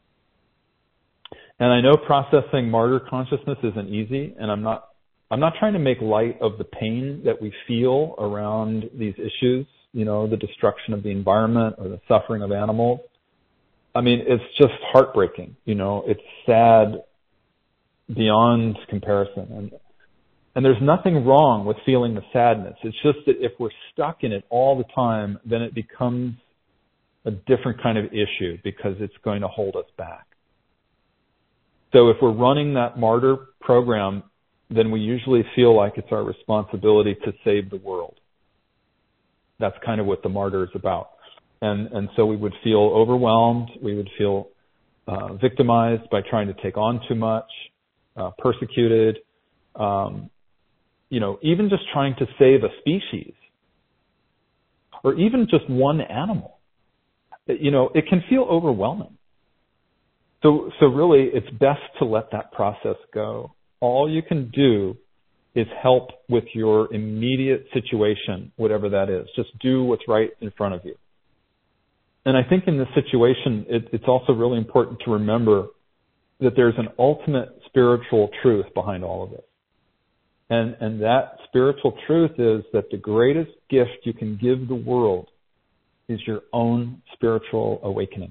And I know processing martyr consciousness isn't easy, and I'm not trying to make light of the pain that we feel around these issues, you know, the destruction of the environment or the suffering of animals. I mean, it's just heartbreaking, you know, it's sad beyond comparison. And there's nothing wrong with feeling the sadness. It's just that if we're stuck in it all the time, then it becomes a different kind of issue because it's going to hold us back. So if we're running that martyr program, then we usually feel like it's our responsibility to save the world. That's kind of what the martyr is about. And so we would feel overwhelmed. We would feel victimized by trying to take on too much, persecuted, you know, even just trying to save a species or even just one animal. You know, it can feel overwhelming. So really, it's best to let that process go. All you can do is help with your immediate situation, whatever that is. Just do what's right in front of you. And I think in this situation, it's also really important to remember that there's an ultimate spiritual truth behind all of it. And that spiritual truth is that the greatest gift you can give the world is your own spiritual awakening.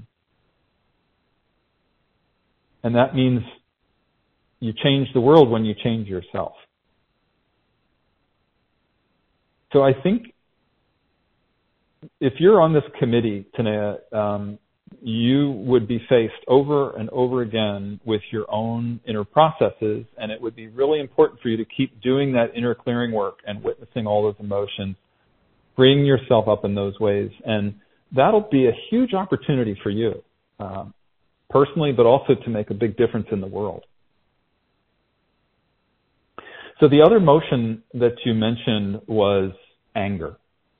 And that means you change the world when you change yourself. So I think if you're on this committee, Tanea, you would be faced over and over again with your own inner processes, and it would be really important for you to keep doing that inner clearing work and witnessing all those emotions, bringing yourself up in those ways, and that'll be a huge opportunity for you, personally, but also to make a big difference in the world. So the other emotion that you mentioned was anger.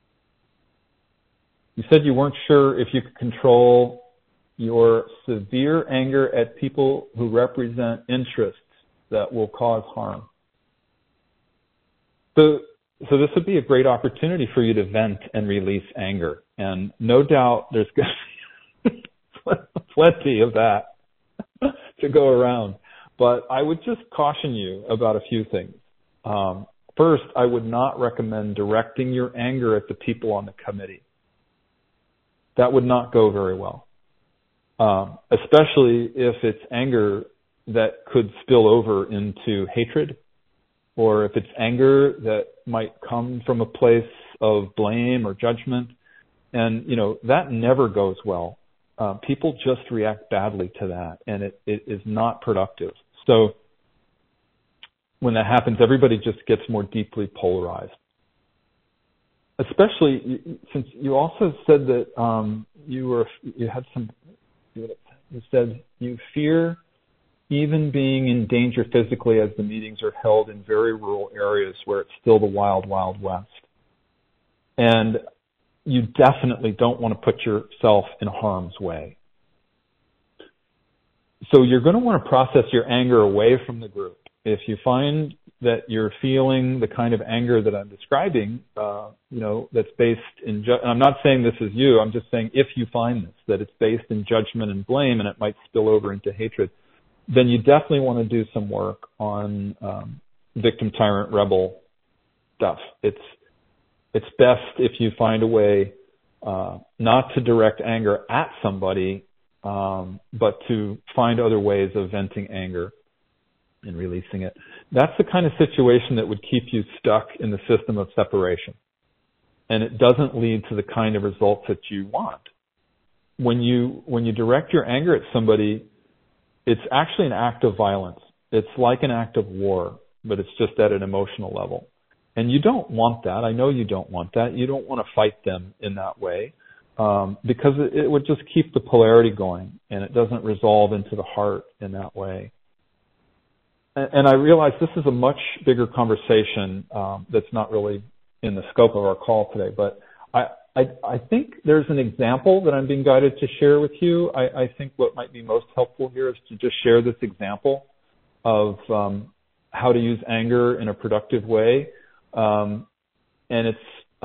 You said you weren't sure if you could control your severe anger at people who represent interests that will cause harm. So So this would be a great opportunity for you to vent and release anger. And no doubt there's going to be plenty of that to go around. But I would just caution you about a few things. First, I would not recommend directing your anger at the people on the committee. That would not go very well, especially if it's anger that could spill over into hatred, or if it's anger that might come from a place of blame or judgment. And, that never goes well. People just react badly to that, and it is not productive. So when that happens, everybody just gets more deeply polarized. Especially since you also said that you said you fear even being in danger physically as the meetings are held in very rural areas where it's still the wild, wild west. And you definitely don't want to put yourself in harm's way. So you're going to want to process your anger away from the group. If you find that you're feeling the kind of anger that I'm describing, that's based in, I'm not saying this is you, I'm just saying if you find this, that it's based in judgment and blame and it might spill over into hatred, then you definitely want to do some work on victim, tyrant, rebel stuff. It's best if you find a way not to direct anger at somebody, but to find other ways of venting anger and releasing it. That's the kind of situation that would keep you stuck in the system of separation. And it doesn't lead to the kind of results that you want. When you direct your anger at somebody, it's actually an act of violence. It's like an act of war, but it's just at an emotional level. And you don't want that. I know you don't want that. You don't want to fight them in that way, because it would just keep the polarity going, and it doesn't resolve into the heart in that way. And I realize this is a much bigger conversation that's not really in the scope of our call today, but I think there's an example that I'm being guided to share with you. I think what might be most helpful here is to just share this example of how to use anger in a productive way. And it's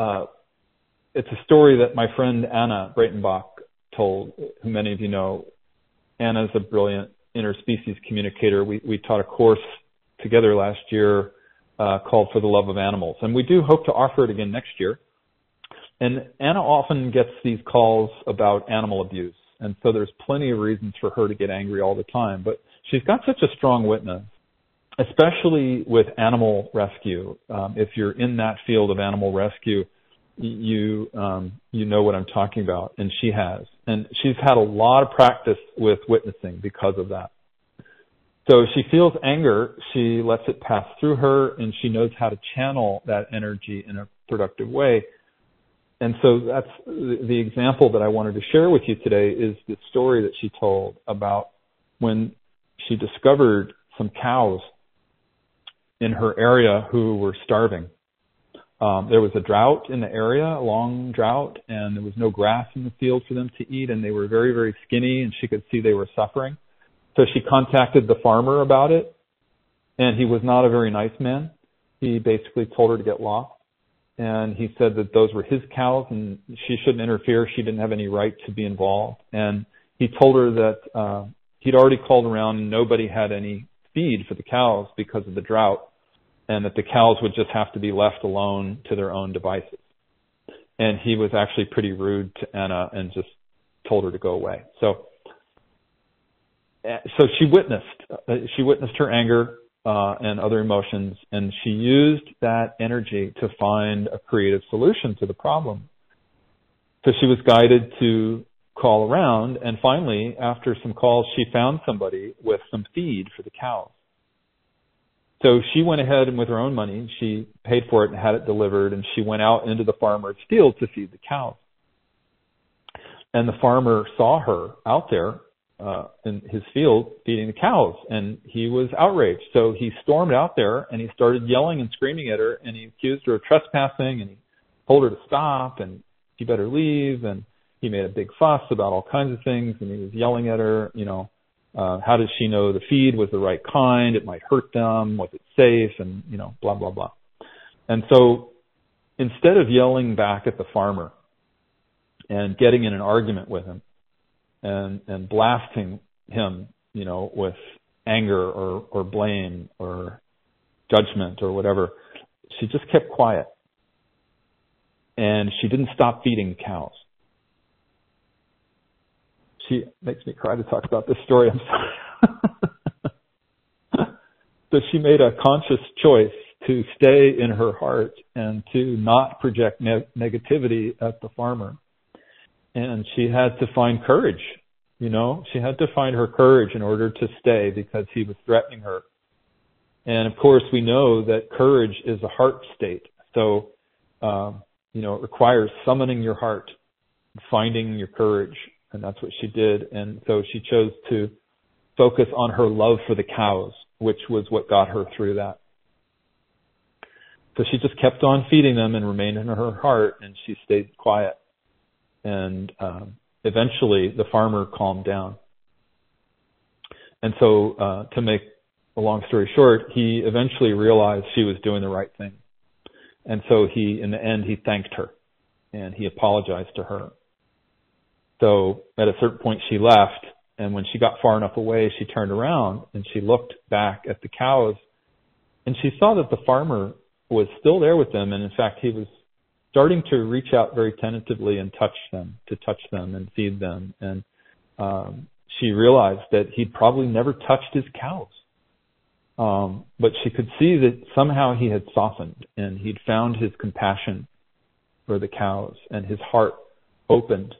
a story that my friend Anna Breitenbach told, who many of you know. Anna's a brilliant interspecies communicator. We taught a course together last year called For the Love of Animals, and we do hope to offer it again next year. And Anna often gets these calls about animal abuse, and so there's plenty of reasons for her to get angry all the time, but she's got such a strong witness, especially with animal rescue. If you're in that field of animal rescue, you know what I'm talking about, and she has. And she's had a lot of practice with witnessing because of that. So she feels anger, she lets it pass through her, and she knows how to channel that energy in a productive way. And so that's the example that I wanted to share with you today, is the story that she told about when she discovered some cows in her area who were starving. There was a drought in the area, a long drought, and there was no grass in the field for them to eat, and they were very, very skinny, and she could see they were suffering. So she contacted the farmer about it, and he was not a very nice man. He basically told her to get lost, and he said that those were his cows, and she shouldn't interfere. She didn't have any right to be involved. And he told her that he'd already called around, and nobody had any feed for the cows because of the drought, and that the cows would just have to be left alone to their own devices. And he was actually pretty rude to Anna and just told her to go away. So she witnessed her anger and other emotions, and she used that energy to find a creative solution to the problem. So she was guided to call around, and finally, after some calls, she found somebody with some feed for the cows. So she went ahead and with her own money, she paid for it and had it delivered, and she went out into the farmer's field to feed the cows. And the farmer saw her out there in his field feeding the cows, and he was outraged. So he stormed out there and he started yelling and screaming at her, and he accused her of trespassing, and he told her to stop and she better leave, and he made a big fuss about all kinds of things, and he was yelling at her, how did she know the feed was the right kind? It might hurt them. Was it safe? And, blah, blah, blah. And so instead of yelling back at the farmer and getting in an argument with him and blasting him, with anger or blame or judgment or whatever, she just kept quiet. And she didn't stop feeding cows. She makes me cry to talk about this story. I'm sorry. So she made a conscious choice to stay in her heart and to not project negativity at the farmer. And she had to find courage. She had to find her courage in order to stay because he was threatening her. And of course, we know that courage is a heart state. So, it requires summoning your heart, finding your courage. And that's what she did. And so she chose to focus on her love for the cows, which was what got her through that. So she just kept on feeding them and remained in her heart, and she stayed quiet. And eventually the farmer calmed down. And so to make a long story short, he eventually realized she was doing the right thing. And so in the end, he thanked her and he apologized to her. So at a certain point she left, and when she got far enough away, she turned around and she looked back at the cows, and she saw that the farmer was still there with them. And in fact, he was starting to reach out very tentatively and touch them and feed them. And she realized that he'd probably never touched his cows. But she could see that somehow he had softened and he'd found his compassion for the cows, and his heart opened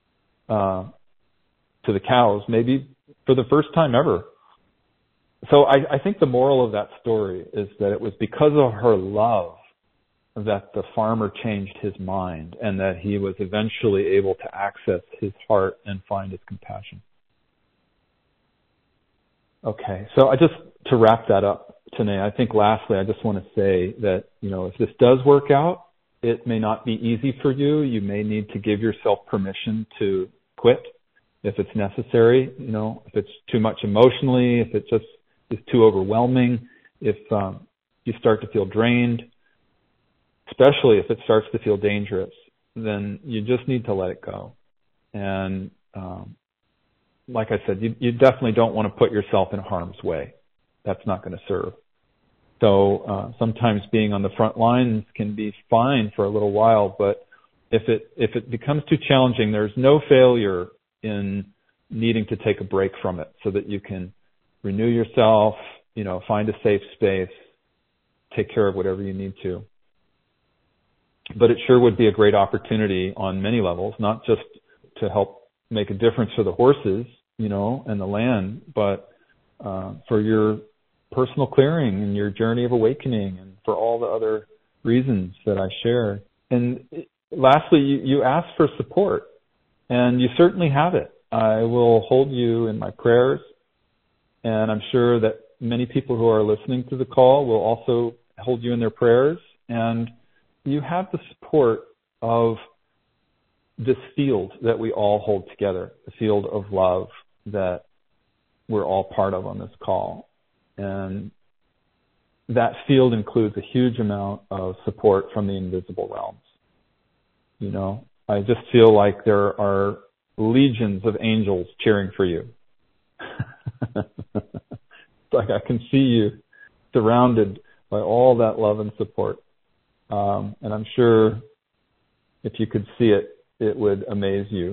to the cows, maybe for the first time ever. So I think the moral of that story is that it was because of her love that the farmer changed his mind, and that he was eventually able to access his heart and find his compassion. Okay, so to wrap that up today, I think lastly, I just want to say that, if this does work out, it may not be easy for you. You may need to give yourself permission to quit if it's necessary, if it's too much emotionally, if it just is too overwhelming, if you start to feel drained, especially if it starts to feel dangerous, then you just need to let it go. And like I said, you definitely don't want to put yourself in harm's way. That's not going to serve. So sometimes being on the front lines can be fine for a little while, but if it becomes too challenging, there's no failure in needing to take a break from it so that you can renew yourself, find a safe space, take care of whatever you need to. But it sure would be a great opportunity on many levels, not just to help make a difference for the horses, and the land, but for your personal clearing and your journey of awakening, and for all the other reasons that I shared. And lastly, you asked for support, and you certainly have it. I will hold you in my prayers, and I'm sure that many people who are listening to the call will also hold you in their prayers. And you have the support of this field that we all hold together, the field of love that we're all part of on this call. And that field includes a huge amount of support from the invisible realms. I just feel like there are legions of angels cheering for you. It's like I can see you surrounded by all that love and support. And I'm sure if you could see it, it would amaze you.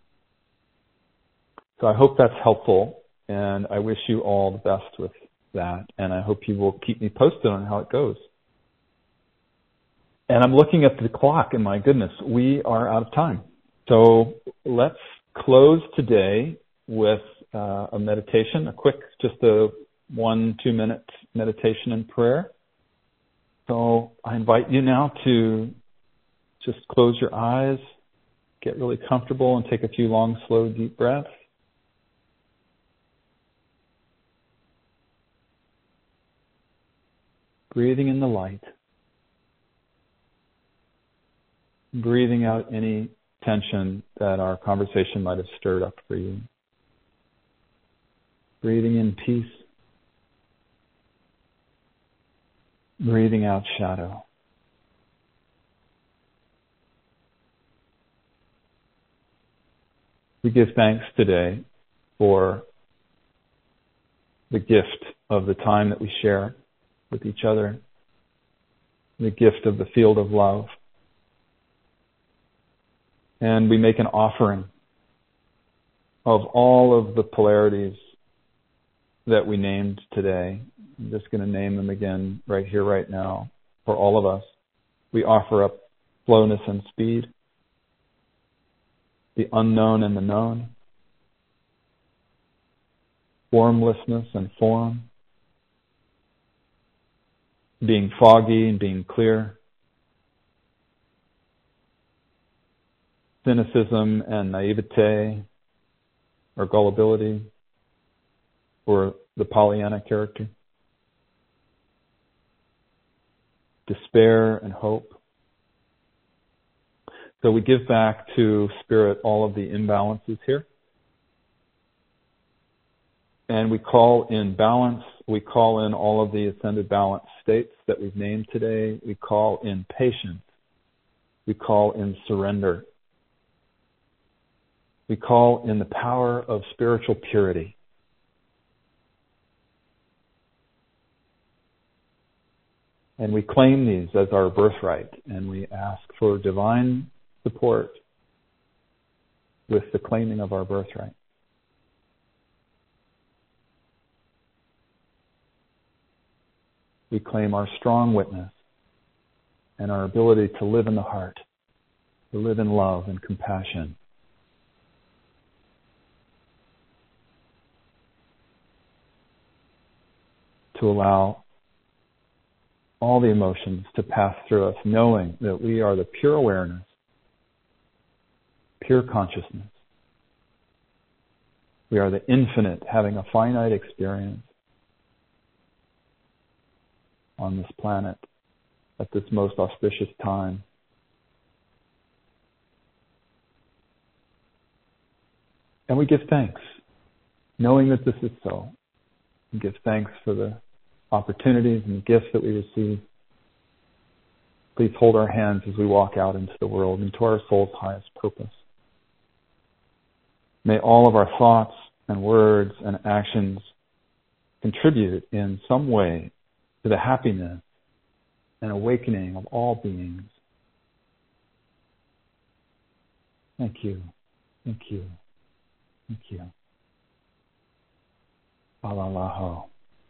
So I hope that's helpful, and I wish you all the best with that, and I hope you will keep me posted on how it goes. And I'm looking at the clock, and my goodness, we are out of time. So let's close today with a meditation, just a 1-2 minute meditation and prayer. So I invite you now to just close your eyes, get really comfortable, and take a few long, slow, deep breaths. Breathing in the light. Breathing out any tension that our conversation might have stirred up for you. Breathing in peace. Breathing out shadow. We give thanks today for the gift of the time that we share with each other, the gift of the field of love. And we make an offering of all of the polarities that we named today. I'm just going to name them again right here, right now, for all of us. We offer up slowness and speed, the unknown and the known, formlessness and form, being foggy and being clear, cynicism and naivete or gullibility, or the Pollyanna character, despair and hope. So we give back to Spirit all of the imbalances here. And we call in balance. We call in all of the ascended balance states that we've named today. We call in patience. We call in surrender. We call in the power of spiritual purity. And we claim these as our birthright, and we ask for divine support with the claiming of our birthright. We claim our strong witness and our ability to live in the heart, to live in love and compassion. To allow all the emotions to pass through us, knowing that we are the pure awareness, pure consciousness. We are the infinite, having a finite experience on this planet at this most auspicious time. And we give thanks, knowing that this is so. We give thanks for the opportunities and gifts that we receive. Please hold our hands as we walk out into the world, into our soul's highest purpose. May all of our thoughts and words and actions contribute in some way to the happiness and awakening of all beings. Thank you. Thank you. Thank you. Alalaho.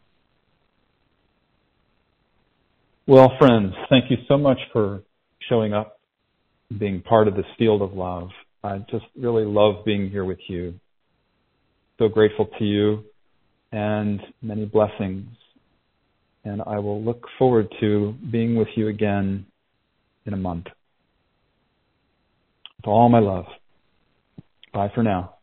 Well, friends, thank you so much for showing up, being part of this field of love. I just really love being here with you. So grateful to you and many blessings. And I will look forward to being with you again in a month. With all my love. Bye for now.